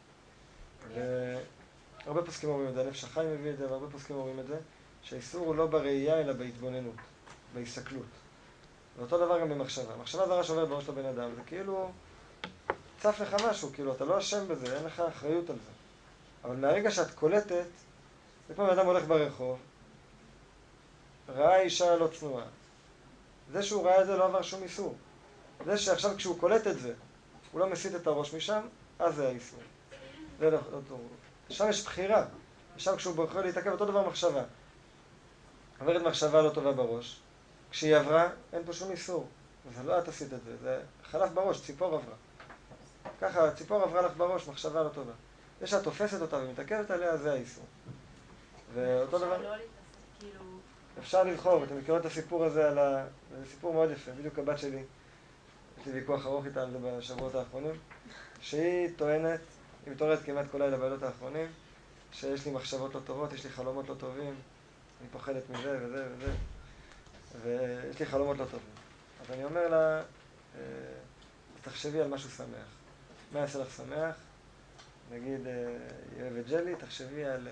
והרבה פוסקים אומרים את זה, הנפש החי מביא את זה, והרבה פוסקים אומרים את זה, שהאיסור הוא לא בראייה אלא בהתבוננות, בהסתכלות. ואותו דבר גם במחשבה. מחשבה זרה שעוברת בראש לבן אדם, זה כאילו צף לך משהו, כאילו אתה לא אשם בזה, אין לך אחריות על זה. אבל מהרגע שאת קולטת, זה כמו בן אדם הולך ברחוב, ראה אישה לא צנועה. זה שהוא ראה את זה לא עבר שום איסור. זה שעכשיו כשהוא קולט את זה, הוא לא מסיט את הראש משם, אז זה האיסור. זה לא טוב. שם יש בחירה. שם כשהוא בוחר להתעכב, אותו דבר מחשבה. עברת מחשבה לא טובה בראש. כשהיא עברה, אין פה שום איסור. זה לא את עשית את זה, זה חלף בראש, ציפור עברה. ככה, ציפור עברה לך בראש, מחשבה לא טובה. זה שאת תופסת אותה ומתעכבת עליה, זה האיסור. ואותו דבר... אפשר לבחור, אתם מכירים את הסיפור הזה זה סיפור מאוד יפה, בדיוק הבת שלי, יש לי ויכוח ארוך איתה על זה בשבועות האחרונים, שהיא טוענת, היא מתעוררת כמעט כל לילה בלילות האחרונים, שיש לי מחשבות לא טובות, יש לי חלומות לא טובים, אני פוחדת מזה וזה וזה, ויש לי חלומות לא טובים. אז אני אומר לה, תחשבי על משהו שמח. מה יעשה לך שמח? נגיד, היא אוהבת ג'לי, תחשבי על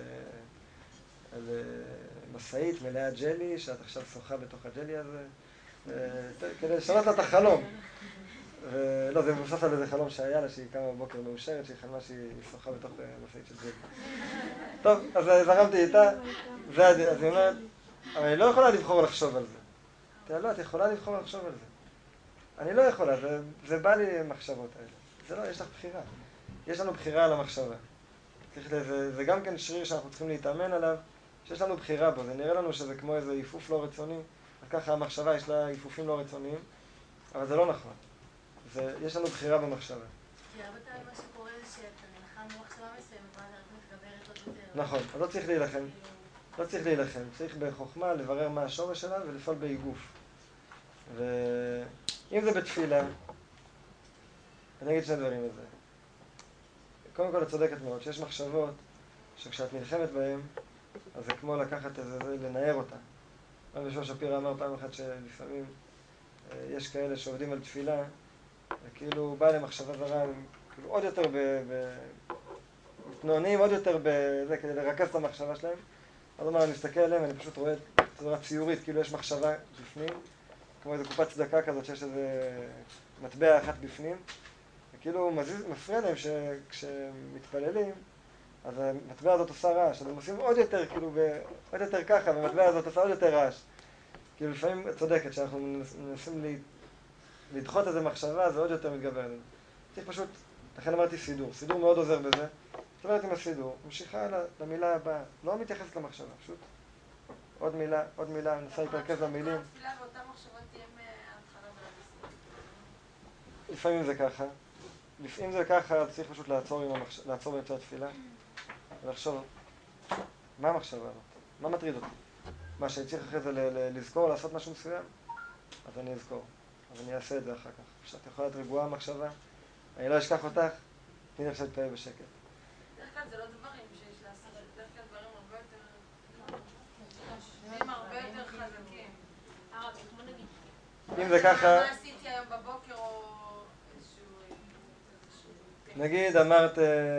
משאית מלאה ג'לי, שאת עכשיו שוחה בתוך הג'לי הזה, כדי לשנות לה את החלום. לא, זה מבוסס על איזה חלום שהיה לה, שהיא קמה בבוקר מאושרת, שהיא חלמה שהיא שוחה בתוך משאית של ג'לי. טוב, אז זרמתי איתה, אז היא אומרת, אבל אני לא יכולה לבחור לחשוב על זה. תראה, לא, את יכולה לבחור לחשוב על זה. אני לא יכולה, זה בא לי המחשבות האלה. זה לא, יש לך בחירה. יש לנו בחירה על המחשבה. זה גם כן שריר שאנחנו צריכים להתאמן עליו, שיש לנו בחירה בו. זה נראה לנו שזה כמו איזה עיפוף לא רצוני, אז ככה המחשבה יש לה עיפופים לא רצוניים, אבל זה לא נכון. יש לנו בחירה במחשבה. כי הרבה פעמים מה שקורה זה שאתה נלחם במחשבה מסוימת, ואז את מתגברת עוד יותר. נכון, אז לא צריך להילחם. לא צריך להילחם. צריך בחוכמה לברר מה השורש שלה ולפעול באיגוף. ואם זה בתפילה, אני אגיד שני דברים על זה. קודם כל, את צודקת מאוד, שיש מחשבות שכשאת נלחמת בהן, אז זה כמו לקחת איזה, לנער אותה. רבי יהושע שפירא אמר פעם אחת שלפעמים יש כאלה שעובדים על תפילה, וכאילו בא למחשבה זרה, כאילו עוד יותר מתנוענים עוד יותר בזה, כדי לרכז את המחשבה שלהם. אז אומר, אני מסתכל עליהם, אני פשוט רואה צורה ציורית, כאילו יש מחשבה בפנים, כמו איזו קופת צדקה כזאת שיש איזה מטבע אחת בפנים, וכאילו מפריע להם שכשמתפללים, אז המטבע הזאת עושה רעש, אז הם עושים עוד יותר, כאילו, עוד יותר ככה, והמטבע הזאת עושה עוד יותר רעש. כאילו לפעמים צודקת, שאנחנו מנסים לדחות איזה מחשבה, זה עוד יותר מתגבר עלינו. צריך פשוט, לכן אמרתי סידור, סידור מאוד עוזר בזה. זאת אומרת עם הסידור, ממשיכה למילה הבאה, לא מתייחסת למחשבה, פשוט עוד מילה, ננסה להתרכז במילים. התפילה ואותה מחשבה תהיה מההתחלה ולהסתכל. לפעמים זה ככה. לפעמים זה ככה, צריך פשוט לעצור באמצע התפילה ולחשוב, מה המחשבה הזאת? מה מטריד אותי? מה שאני צריך אחרי זה לזכור, לעשות משהו מסוים? אז אני אזכור. אז אני אעשה את זה אחר כך. כשאת יכולה להיות רגועה במחשבה, אני לא אשכח אותך, תני לי עכשיו להתפעל בשקט. בדרך כלל זה לא דברים שיש לעשות, בדרך כלל דברים הרבה יותר חזקים. כמו נגיד. אם זה ככה... מה עשיתי היום בבוקר או איזשהו... נגיד אמרת,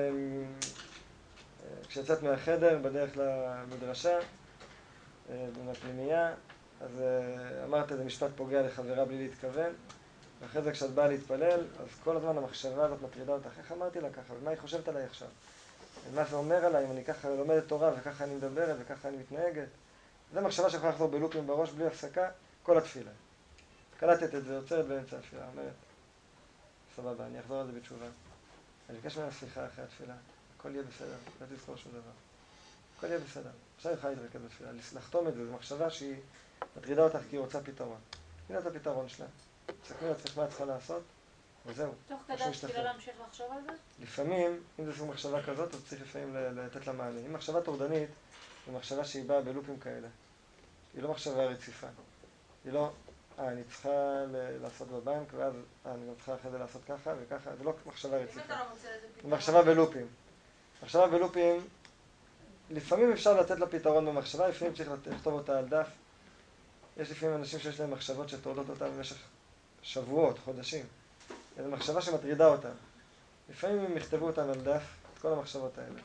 כשיצאת מהחדר בדרך למדרשה, בפנימייה, אז אמרת איזה משפט פוגע לחברה בלי להתכוון, ואחרי זה כשאת באה להתפלל, אז כל הזמן המחשבה הזאת מטרידה אותך, איך אמרתי לה ככה, ומה היא חושבת עליי עכשיו? ומה זה אומר עליי, אם אני ככה לומדת תורה וככה אני מדברת וככה אני מתנהגת? זו מחשבה שיכולה לחזור בלופים בראש בלי הפסקה, כל התפילה. קלטת את זה, עוצרת באמצע התפילה, אומרת, סבבה, אני אחזור על זה בתשובה. אני אבקש ממנה סליחה אחרי התפילה, הכל יהיה בסדר, לא תזכור שום דבר. הכל יהיה בסדר. עכשיו אני יכולה להתרכז בתפילה, לחתום את זה, זו מחשבה שהיא מטרידה אותך כי היא רוצה פתרון. הנה את הפתרון שלה. תסתכלי לעצמך מה את צריכה לעשות, וזהו. תוך כדי התפילה להמשיך לחשוב על זה? לפעמים, אם זה סוג מחשבה כזאת, אז צריך לפעמים לתת לה מענה. אם מחשבה טורדנית, זו מחשבה שהיא באה בלופים כאלה. היא לא מחשבה רציפה. היא לא, אני צריכה לעשות בבנק, ואז אני גם צריכה אחרי זה לעשות ככה וככה, זה לא מחשבה רציפה. אם אתה לא מוצא לזה פתרון. זה מחשבה בלופים. מחשבה בלופים, לפעמים אפשר לתת לה פתרון במחשבה, לפעמים צריך לכתוב אותה על דף. יש לפעמים אנשים שיש להם מחשבות שטורדות אותם במשך שבועות, חודשים. זו מחשבה שמטרידה אותם. לפעמים הם יכתבו אותם על דף, את כל המחשבות האלה.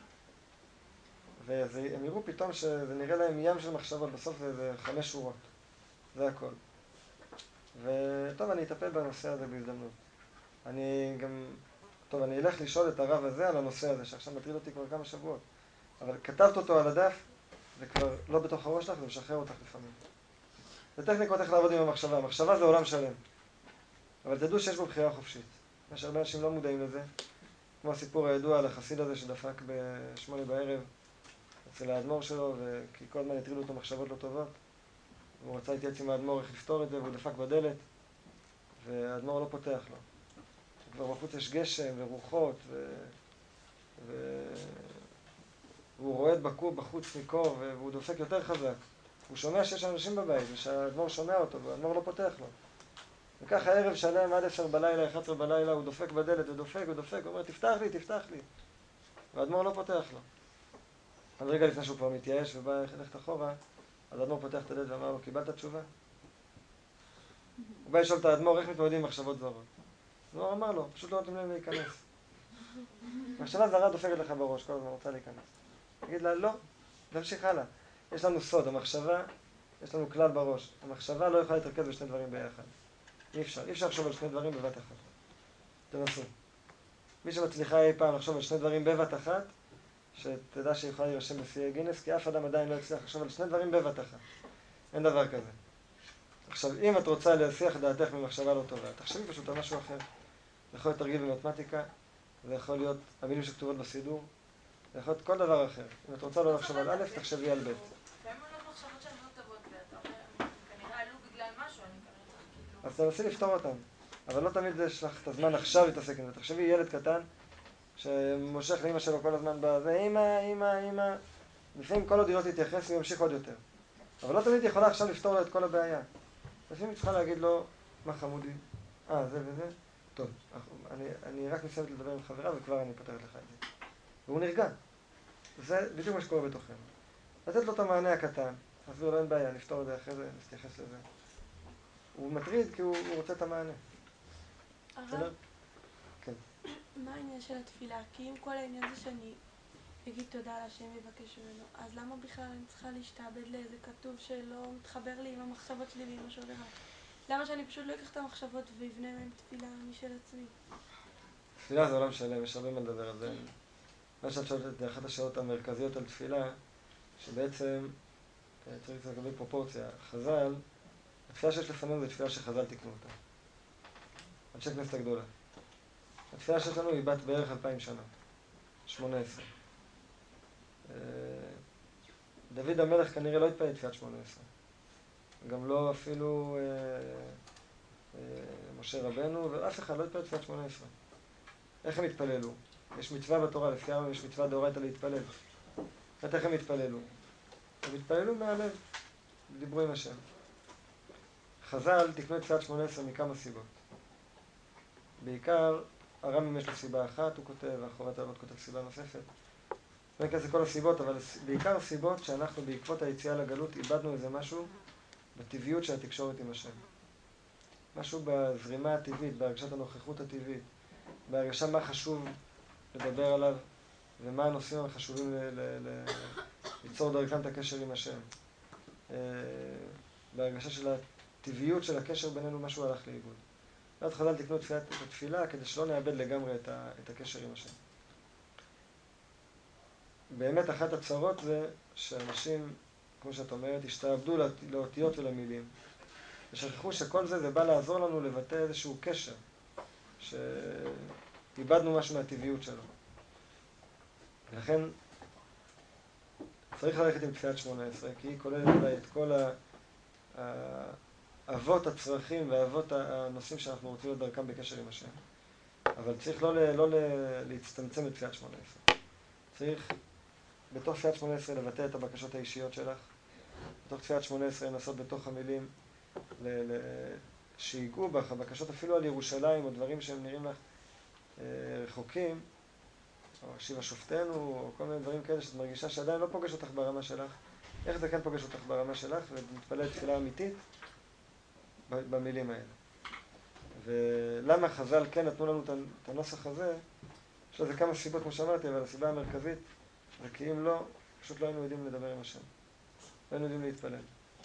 והם יראו פתאום שזה נראה להם ים של מחשבות, בסוף זה 5 שורות. זה הכל. וטוב, אני אטפל בנושא הזה בהזדמנות. אני אלך לשאול את הרב הזה על הנושא הזה, שעכשיו מטריד אותי כבר כמה שבועות. אבל כתבת אותו על הדף, זה כבר לא בתוך הראש שלך, זה משחרר אותך לפעמים. זה טכניקות איך לעבוד עם המחשבה. המחשבה זה עולם שלם. אבל תדעו שיש בו בחירה חופשית. יש הרבה אנשים לא מודעים לזה. כמו הסיפור הידוע על החסיד הזה שדפק ב8 בערב אצל האדמו"ר שלו, כי כל הזמן הטרידו אותו מחשבות לא טובות. הוא רצה להתייעץ עם האדמו"ר איך לפתור את זה, והוא דפק בדלת, והאדמו"ר לא פותח לו. כבר בחוץ יש גשם ורוחות, והוא רועד בחוץ מקור, והוא דופק יותר חזק. הוא שומע שיש אנשים בבית, ושהאדמו"ר שומע אותו, והאדמו"ר לא פותח לו. וככה ערב שלם עד 10 בלילה, 11 בלילה, הוא דופק בדלת ודופק, הוא אומר, תפתח לי. והאדמו"ר לא פותח לו. אז רגע לפני שהוא כבר מתייאש ובא ללכת אחורה, אז האדמו"ר פותח את הדלת ואמר לו, קיבלת תשובה? הוא בא לשאול את האדמו"ר, איך מתמודדים עם מחשבות זרות? האדמו"ר אמר לו, פשוט לא נותנים להם להיכנס. מחשבה זרה דופקת לך בראש, כל הזמן רוצה להיכנס. תגיד לה, לא, נמשיך הלאה. יש לנו סוד, המחשבה, יש לנו כלל בראש. המחשבה לא יכולה להתרכז בשני דברים ביחד. אי אפשר לחשוב על שני דברים בבת אחת. תנסו. מי שמצליחה אי פעם לחשוב על שני דברים בבת אחת, שתדע שהיא יכולה להירשם בשיאי גינס, כי אף אדם עדיין לא הצליח לחשוב על שני דברים בבת אחת. אין דבר כזה. עכשיו, אם את רוצה להסיח דעתך ממחשבה לא טובה, תחשבי פשוט על משהו אחר. זה יכול להיות תרגיל במתמטיקה, זה יכול להיות המילים שכתובות בסידור, זה יכול להיות כל דבר אחר. אם את רוצה לא לחשוב על א', תחשבי על ב'. לפעמים עולות מחשבות שהן לא טובות, ואתה אומר, כנראה עלו בגלל משהו, אני כנראה צריך כאילו... אז תנסי לפתור אותם. אבל לא תמיד יש לך את הזמן עכשיו להתעסק עם זה. תחשבי ילד קטן שמושך לאמא שלו כל הזמן בזה, אמא. לפעמים כל עוד היא לא תתייחס הוא ימשיך עוד יותר. אבל לא תמיד היא יכולה עכשיו לפתור לו את כל הבעיה. לפעמים היא צריכה להגיד לו, מה חמודי? זה וזה? טוב, אני רק מסיימת לדבר עם חברה וכבר אני פותרת לך את זה. והוא נרגע. זה בדיוק מה שקורה בתוכנו. לתת לו את המענה הקטן, להסביר לו אין בעיה, נפתור את זה אחרי זה, נתייחס לזה. הוא מטריד כי הוא רוצה את המענה. בסדר? כן. מה העניין של התפילה? כי אם כל העניין זה שאני אגיד תודה להשם ויבקש ממנו, אז למה בכלל אני צריכה להשתעבד לאיזה כתוב שלא מתחבר לי עם המחשבות שלי ועם משהו דבר? למה שאני פשוט לא אקח את המחשבות ויבנה מהם תפילה משל עצמי? תפילה זה עולם שלם, יש הרבה מה לדבר על זה. מה שאת שואלת, זה אחת השאלות המרכזיות על תפילה, שבעצם צריך לגבי פרופורציה. חז"ל, התפילה שיש לפנינו זה תפילה שחז"ל תיקנו אותה. אנשי כנסת הגדולה. התפילה שיש לנו היא בת בערך 2000 שנה. 18. דוד המלך כנראה לא התפלל תפילת 18. גם לא אפילו משה רבנו, ואף אחד לא התפלל תפילת 18. איך הם התפללו? יש מצווה בתורה, לפי הרב יש מצווה דאורייתא להתפלל. איך הם התפללו? הם התפללו מהלב, דיברו עם השם. חז"ל תיקנו את תפילת 18 מכמה סיבות. בעיקר, הרמב"ם יש לו סיבה אחת, הוא כותב, והחובת האבות כותב סיבה נוספת. לא ניכנס לכל הסיבות, אבל בעיקר סיבות שאנחנו בעקבות היציאה לגלות איבדנו איזה משהו בטבעיות של התקשורת עם השם. משהו בזרימה הטבעית, בהרגשת הנוכחות הטבעית, בהרגשה מה חשוב לדבר עליו ומה הנושאים החשובים ליצור דרכם את הקשר עם השם. בהרגשה של הטבעיות של הקשר בינינו משהו הלך לאיבוד. ואז חז"ל תקנו את התפילה כדי שלא נאבד לגמרי את הקשר עם השם. באמת אחת הצרות זה שאנשים, כמו שאת אומרת, השתעבדו לאותיות ולמילים. ושכחו שכל זה בא לעזור לנו לבטא איזשהו קשר, שאיבדנו משהו מהטבעיות שלו. ולכן צריך ללכת עם תפילת 18, כי היא כוללת בה את כל אבות הצרכים ואבות הנושאים שאנחנו רוצים להיות דרכם בקשר עם השם. אבל צריך לא להצטמצם בתפילת 18. צריך בתוך תפילת 18 לבטא את הבקשות האישיות שלך. בתוך תפילת 18 לנסות בתוך המילים שיגעו בך, הבקשות אפילו על ירושלים או דברים שהם נראים לך רחוקים, או שיבה שופטנו, או כל מיני דברים כאלה שאת מרגישה שעדיין לא פוגש אותך ברמה שלך. איך זה כן פוגש אותך ברמה שלך? ומתפלל תפילה אמיתית במילים האלה. ולמה חז"ל כן נתנו לנו את הנוסח הזה? יש לזה כמה סיבות כמו שאמרתי, אבל הסיבה המרכזית זה כי אם לא, פשוט לא היינו יודעים לדבר עם השם. לא היינו יודעים להתפלל.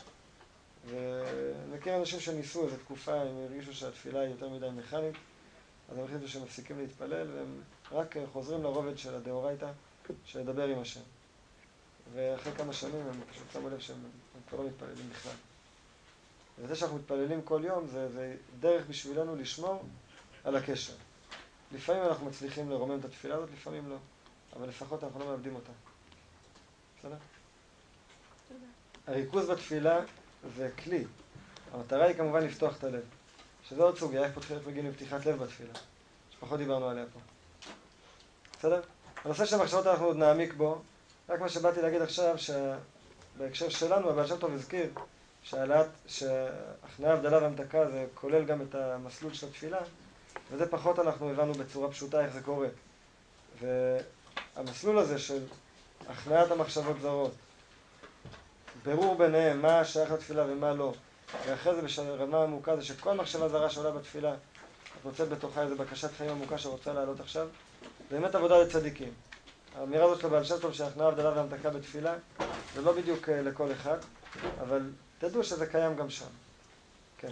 ומכיר אנשים שניסו איזו תקופה, הם הרגישו שהתפילה היא יותר מדי מכנית, אז הם החליטו שהם מפסיקים להתפלל, והם רק חוזרים לרובד של הדאורייתא, שלדבר עם השם. ואחרי כמה שנים הם פשוט שמו לב שהם כבר לא מתפללים בכלל. וזה שאנחנו מתפללים כל יום, זה דרך בשבילנו לשמור על הקשר. לפעמים אנחנו מצליחים לרומם את התפילה הזאת, לפעמים לא. אבל לפחות אנחנו לא מאבדים אותה. בסדר? תודה. הריכוז בתפילה זה כלי. המטרה היא כמובן לפתוח את הלב. שזה עוד סוגיה, איך מגיעים לפתיחת לב בתפילה. שפחות דיברנו עליה פה. בסדר? הנושא של המחשבות אנחנו עוד נעמיק בו. רק מה שבאתי להגיד עכשיו, שבהקשר שלנו, הבעל שם טוב הזכיר, שהכנעה, הבדלה והמתקה זה כולל גם את המסלול של התפילה, וזה פחות אנחנו הבנו בצורה פשוטה איך זה קורה. והמסלול הזה של הכנעת המחשבות זרות, ברור ביניהם מה שייך לתפילה ומה לא. ואחרי זה ברמה עמוקה זה שכל מחשבה זרה שעולה בתפילה, את מוצאת בתוכה איזו בקשת חיים עמוקה שרוצה לעלות עכשיו. זה באמת עבודה לצדיקים. האמירה הזאת של הבעל שם טוב שהכנעה, הבדלה והמתקה בתפילה, זה לא בדיוק לכל אחד, אבל תדעו שזה קיים גם שם. כן.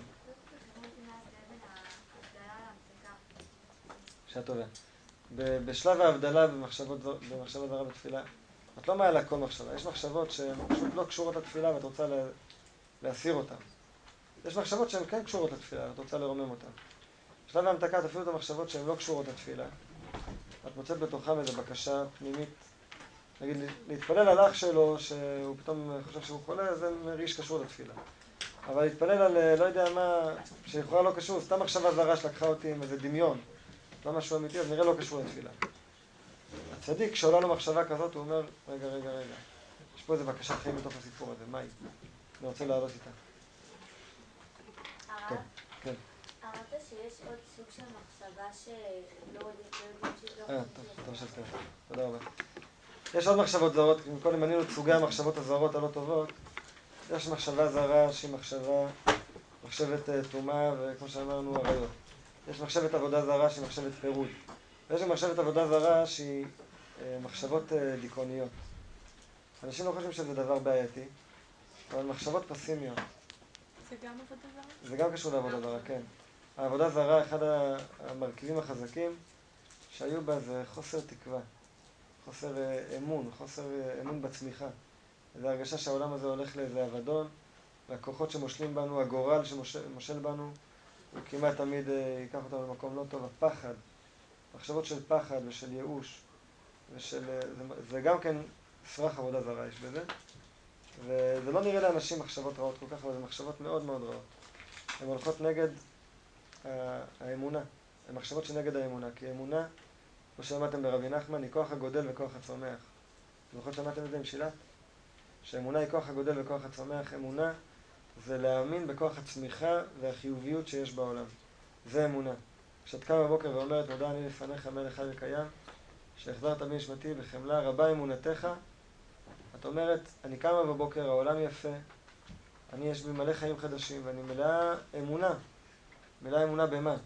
שעה טובה. בשלב ההבדלה במחשבות זרה בתפילה, את לא מעלה כל מחשבה. יש מחשבות שהן פשוט לא קשורות לתפילה ואת רוצה להסיר אותן. יש מחשבות שהן כן קשורות לתפילה ואת רוצה לרומם אותן. בשלב ההמתקה תפעילו את המחשבות שהן לא קשורות לתפילה. את מוצאת בתוכם איזו בקשה פנימית, נגיד, להתפלל על אח שלו, שהוא פתאום חושב שהוא חולה, זה מרגיש קשור לתפילה. אבל להתפלל על, לא יודע מה, שיכולה לא קשור, סתם מחשבה זרה שלקחה אותי עם איזה דמיון, לא משהו אמיתי, אז נראה לא קשור לתפילה. הצדיק, כשעולה לו מחשבה כזאת, הוא אומר, רגע, יש פה איזו בקשת חיים בתוך הסיפור הזה, מה היא? אני רוצה לעלות איתה. הרב? כן. אמרת שיש עוד סוג של מחשבה שלא יודעים טוב שאתה, תודה רבה. יש עוד מחשבות זרות, קודם מנינו את סוגי המחשבות הזרות הלא טובות. יש מחשבה זרה שהיא מחשבת טומאה, וכמו שאמרנו, עריות. יש מחשבת עבודה זרה שהיא מחשבת פירוד. ויש גם מחשבת עבודה זרה שהיא מחשבות דיכאוניות. אנשים לא חושבים שזה דבר בעייתי, אבל מחשבות פסימיות. זה גם עבודה זרה? זה גם קשור לעבודה זרה, כן. העבודה זרה, אחד המרכיבים החזקים שהיו בה זה חוסר תקווה, חוסר אמון בצמיחה. זו הרגשה שהעולם הזה הולך לאיזה אבדון, והכוחות שמושלים בנו, הגורל שמושל בנו, הוא כמעט תמיד ייקח אותנו למקום לא טוב. הפחד, מחשבות של פחד ושל ייאוש, זה גם כן סרח עבודה זרה יש בזה. וזה לא נראה לאנשים מחשבות רעות כל כך, אבל זה מחשבות מאוד מאוד רעות. הן הולכות נגד האמונה, הן מחשבות שנגד האמונה, כי אמונה, כמו שאמרתם ברבי נחמן, היא כוח הגודל וכוח הצומח. זוכרות שמעתם את זה עם שילת? שאמונה היא כוח הגודל וכוח הצומח. אמונה זה להאמין בכוח הצמיחה והחיוביות שיש בעולם. זה אמונה. כשאת קמה בבוקר ואומרת, מודה אני לפניך מלך חי וקיים, שהחזרת בי נשמתי בחמלה רבה אמונתך, את אומרת, אני קמה בבוקר, העולם יפה, אני יש בי מלא חיים חדשים, ואני מלאה אמונה. מלאה אמונה במה?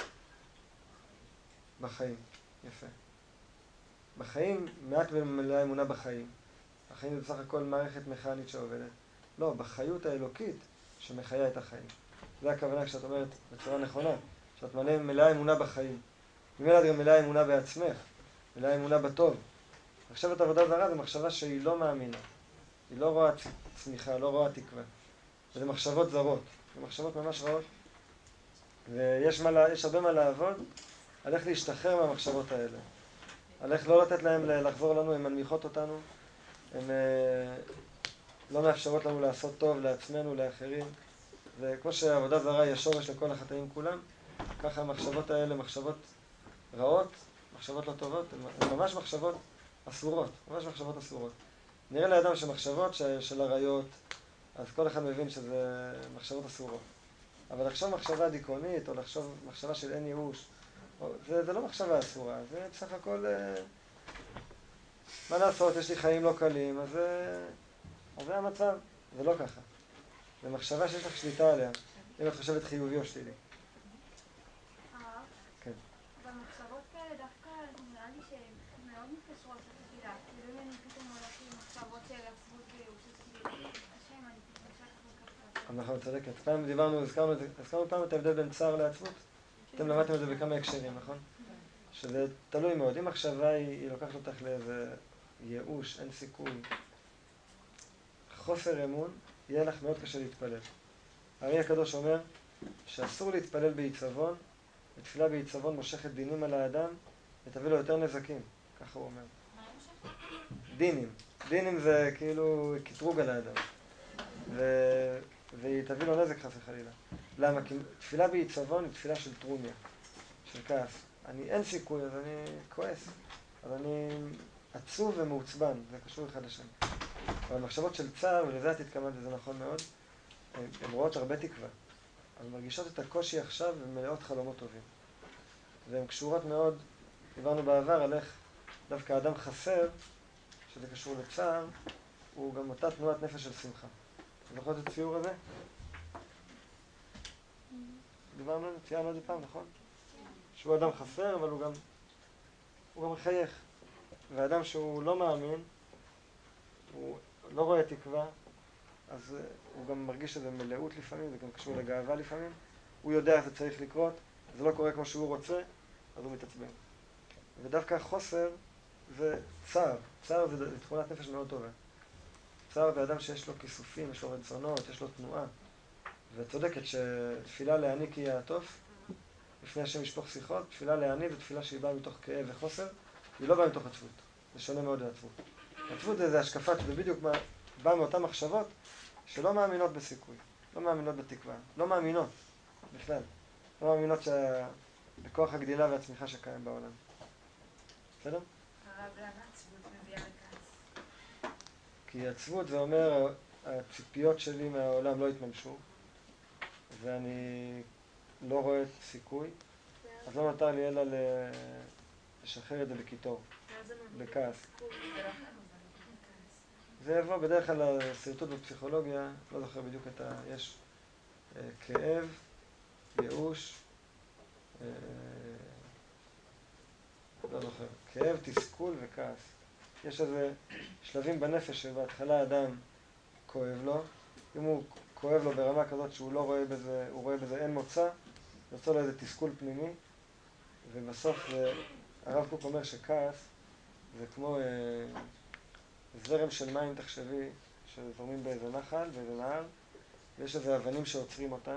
בחיים. יפה. בחיים, מעט מלאה אמונה בחיים. החיים זה בסך הכל מערכת מכנית שעובדת. לא, בחיות האלוקית שמחיה את החיים. זה הכוונה כשאת אומרת בצורה נכונה, שאת מלאה אמונה בחיים. ממילא גם מלאה אמונה בעצמך, מלאה אמונה בטוב. מחשבת עבודה זרה זה מחשבה שהיא לא מאמינה. היא לא רואה צמיחה, לא רואה תקווה. וזה מחשבות זרות. זה מחשבות ממש רעות. ויש הרבה מה לעבוד על איך להשתחרר מהמחשבות האלה. על איך לא לתת להם לחזור לנו, הן מנמיכות אותנו. הן לא מאפשרות לנו לעשות טוב לעצמנו, לאחרים. וכמו שהעבודה זרה היא השורש לכל החטאים כולם, ככה המחשבות האלה, מחשבות רעות, מחשבות לא טובות, הן ממש מחשבות אסורות, ממש מחשבות אסורות. נראה לאדם שמחשבות של עריות, אז כל אחד מבין שזה מחשבות אסורות. אבל לחשוב מחשבה דיכאונית, או לחשוב מחשבה של אין ייאוש, זה לא מחשבה אסורה, זה בסך הכל, מה לעשות, יש לי חיים לא קלים, אז זה המצב, זה לא ככה. זה מחשבה שיש לך שליטה עליה, אם את חושבת חיובי או שלילי. כן. במחשבות כאלה דווקא נראה לי שהן מאוד מתקשרות לתפילה, כאילו אני פתאום הולכת עם מחשבות של עצבות וייאוש, השם, אני פתאום נכון, צודקת. פעם דיברנו, הזכרנו פעם את ההבדל בין צער לעצבות. אתם למדתם את זה בכמה הקשרים, נכון? שזה תלוי מאוד. אם מחשבה היא לוקחת אותך לאיזה ייאוש, אין סיכוי, חוסר אמון, יהיה לך מאוד קשה להתפלל. הארי הקדוש אומר שאסור להתפלל בעיצבון, ותפילה בעיצבון מושכת דינים על האדם ותביא לו יותר נזקים, ככה הוא אומר. דינים. דינים זה כאילו קטרוג על האדם. והיא תביא לו נזק חס וחלילה. למה? כי תפילה בעיצבון היא תפילה של טרוניה, של כעס. אין סיכוי, אז אני כועס. אז אני עצוב ומעוצבן, זה קשור אחד לשני. אבל מחשבות של צער, ולזה את התכוונת, וזה נכון מאוד, הן רואות הרבה תקווה. אבל מרגישות את הקושי עכשיו ומלאות חלומות טובים. והן קשורות מאוד, דיברנו בעבר על איך דווקא האדם חסר, שזה קשור לצער, הוא גם אותה תנועת נפש של שמחה. זוכרות את הציור הזה? דיברנו על זה, ציינו על זה פעם, נכון? שהוא אדם חסר, אבל הוא גם מחייך. והאדם שהוא לא מאמין, הוא לא רואה תקווה, אז הוא גם מרגיש שזה מלאות לפעמים, זה גם קשור לגאווה לפעמים. הוא יודע איך זה צריך לקרות, זה לא קורה כמו שהוא רוצה, אז הוא מתעצבן. ודווקא החוסר זה צער. צער זה תכונת נפש מאוד טובה. צער זה אדם שיש לו כיסופים, יש לו רצונות, יש לו תנועה. וצודקת שתפילה לעני כי יעטוף, לפני השם ישפוך שיחות, תפילה לעני זה תפילה שהיא באה מתוך כאב וחוסר, היא לא באה מתוך עצבות. זה שונה מאוד לעצבות. עצבות זה השקפת, זה בדיוק בא מאותן מחשבות שלא מאמינות בסיכוי, לא מאמינות בתקווה, לא מאמינות בכלל. לא מאמינות בכוח הגדילה והצמיחה שקיים בעולם. בסדר? הרב, למה עצבות מביאה לכעס? כי עצבות זה אומר, הציפיות שלי מהעולם לא התממשו, ואני לא רואה סיכוי, אז לא נותר לי אלא לשחרר את זה בקיטור, בכעס. זה יבוא בדרך כלל לסרטוט בפסיכולוגיה, לא זוכר בדיוק יש כאב, ייאוש, לא זוכר, כאב, תסכול וכעס. יש איזה שלבים בנפש שבהתחלה האדם כואב לו, אם הוא כואב לו ברמה כזאת שהוא לא רואה בזה, הוא רואה בזה אין מוצא, יוצא לו איזה תסכול פנימי, ובסוף הרב קוק אומר שכעס זה כמו זרם של מים, תחשבי, שזורמים באיזה נחל, באיזה נהר, ויש איזה אבנים שעוצרים אותם,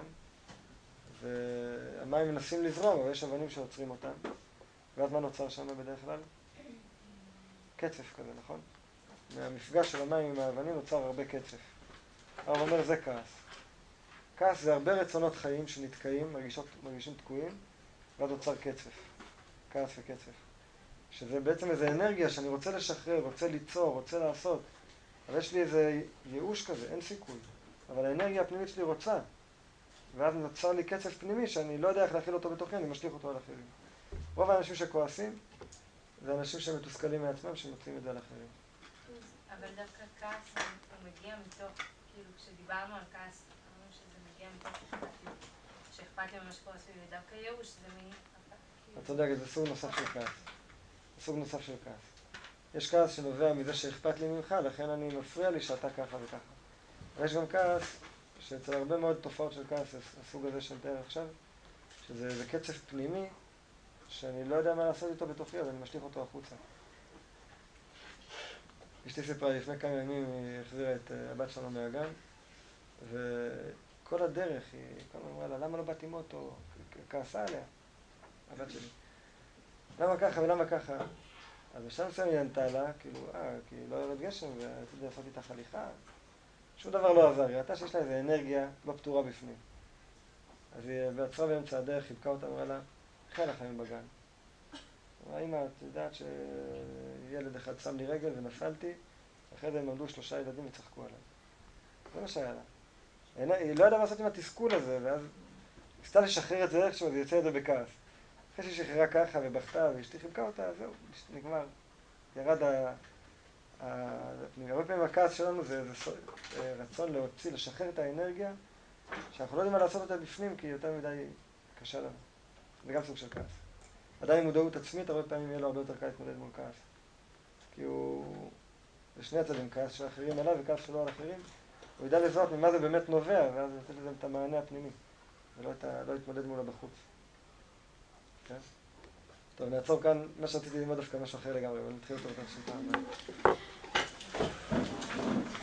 והמים מנסים לזרום, אבל יש אבנים שעוצרים אותם, ואז מה נוצר שם בדרך כלל? קצף כזה, נכון? מהמפגש של המים עם האבנים נוצר הרבה קצף. הרב אומר, זה כעס. כעס זה הרבה רצונות חיים שנתקעים, מרגישים תקועים, ואז נוצר קצף. כעס וקצף. שזה בעצם איזו אנרגיה שאני רוצה לשחרר, רוצה ליצור, רוצה לעשות. אבל יש לי איזה ייאוש כזה, אין סיכוי. אבל האנרגיה הפנימית שלי רוצה. ואז נוצר לי קצף פנימי שאני לא יודע איך להכיל אותו בתוכי, אני משליך אותו על אחרים. רוב האנשים שכועסים, זה אנשים שמתוסכלים מעצמם, שמוצאים את זה על אחרים. אבל דווקא כעס הוא מגיע מתוך, כאילו כשדיברנו על כעס, אמרנו שזה מגיע מתוך אכפתיות, שאכפת לי ממה שקורה סביבי, דווקא ייאוש זה מין... אתה צודקת, זה סוג נוסף של כעס. סוג נוסף של כעס. יש כעס שנובע מזה שאכפת לי ממך, לכן אני מפריע לי שאתה ככה וככה. ויש גם כעס, שאצל הרבה מאוד תופעות של כעס, הסוג הזה שאני מתאר עכשיו, שזה קצף פנימי, שאני לא יודע מה לעשות איתו בתוכי, אז אני משליך אותו החוצה. אשתי סיפרה לפני כמה ימים, היא החזירה את הבת שלנו מהגן, וכל הדרך היא כל הזמן אמרה לה, למה לא באתי עם אוטו? כעסה עליה, הבת שלי. למה ככה ולמה ככה? אז בשלב מסוים היא ענתה לה, כאילו, כי לא יורד גשם ורציתי לעשות איתך הליכה. שום דבר לא עזר, היא ראתה שיש לה איזו אנרגיה לא פתורה בפנים. אז היא בעצרה באמצע הדרך, חיבקה אותה, אמרה לה, חי לך היום בגן. אמרה, אמא, את יודעת שילד אחד שם לי רגל ונפלתי, אחרי זה הם עמדו 3 ילדים וצחקו עליי. זה מה שהיה לה. היא לא ידעה מה לעשות עם התסכול הזה, ואז ניסתה לשחרר את זה איכשהו, אז היא יוצאה את זה בכעס. אחרי שהיא שחררה ככה ובכתה ואשתי חיבקה אותה, זהו, נגמר. ירד הרבה פעמים הכעס שלנו זה רצון להוציא, לשחרר את האנרגיה, שאנחנו לא יודעים מה לעשות אותה בפנים, כי יותר מדי קשה לנו. זה גם סוג של כעס. עדיין עם מודעות עצמית, הרבה פעמים יהיה לו הרבה יותר קל להתמודד מול כעס. כי הוא, לשני הצדדים, כעס של אחרים עליו וכעס שלו על אחרים, הוא ידע לזהות ממה זה באמת נובע, ואז לתת לזה את המענה הפנימי, ולא להתמודד מולה בחוץ. כן? טוב, נעצור כאן, מה שרציתי ללמוד דווקא משהו אחר לגמרי, אבל נתחיל אותו בתוך פעם.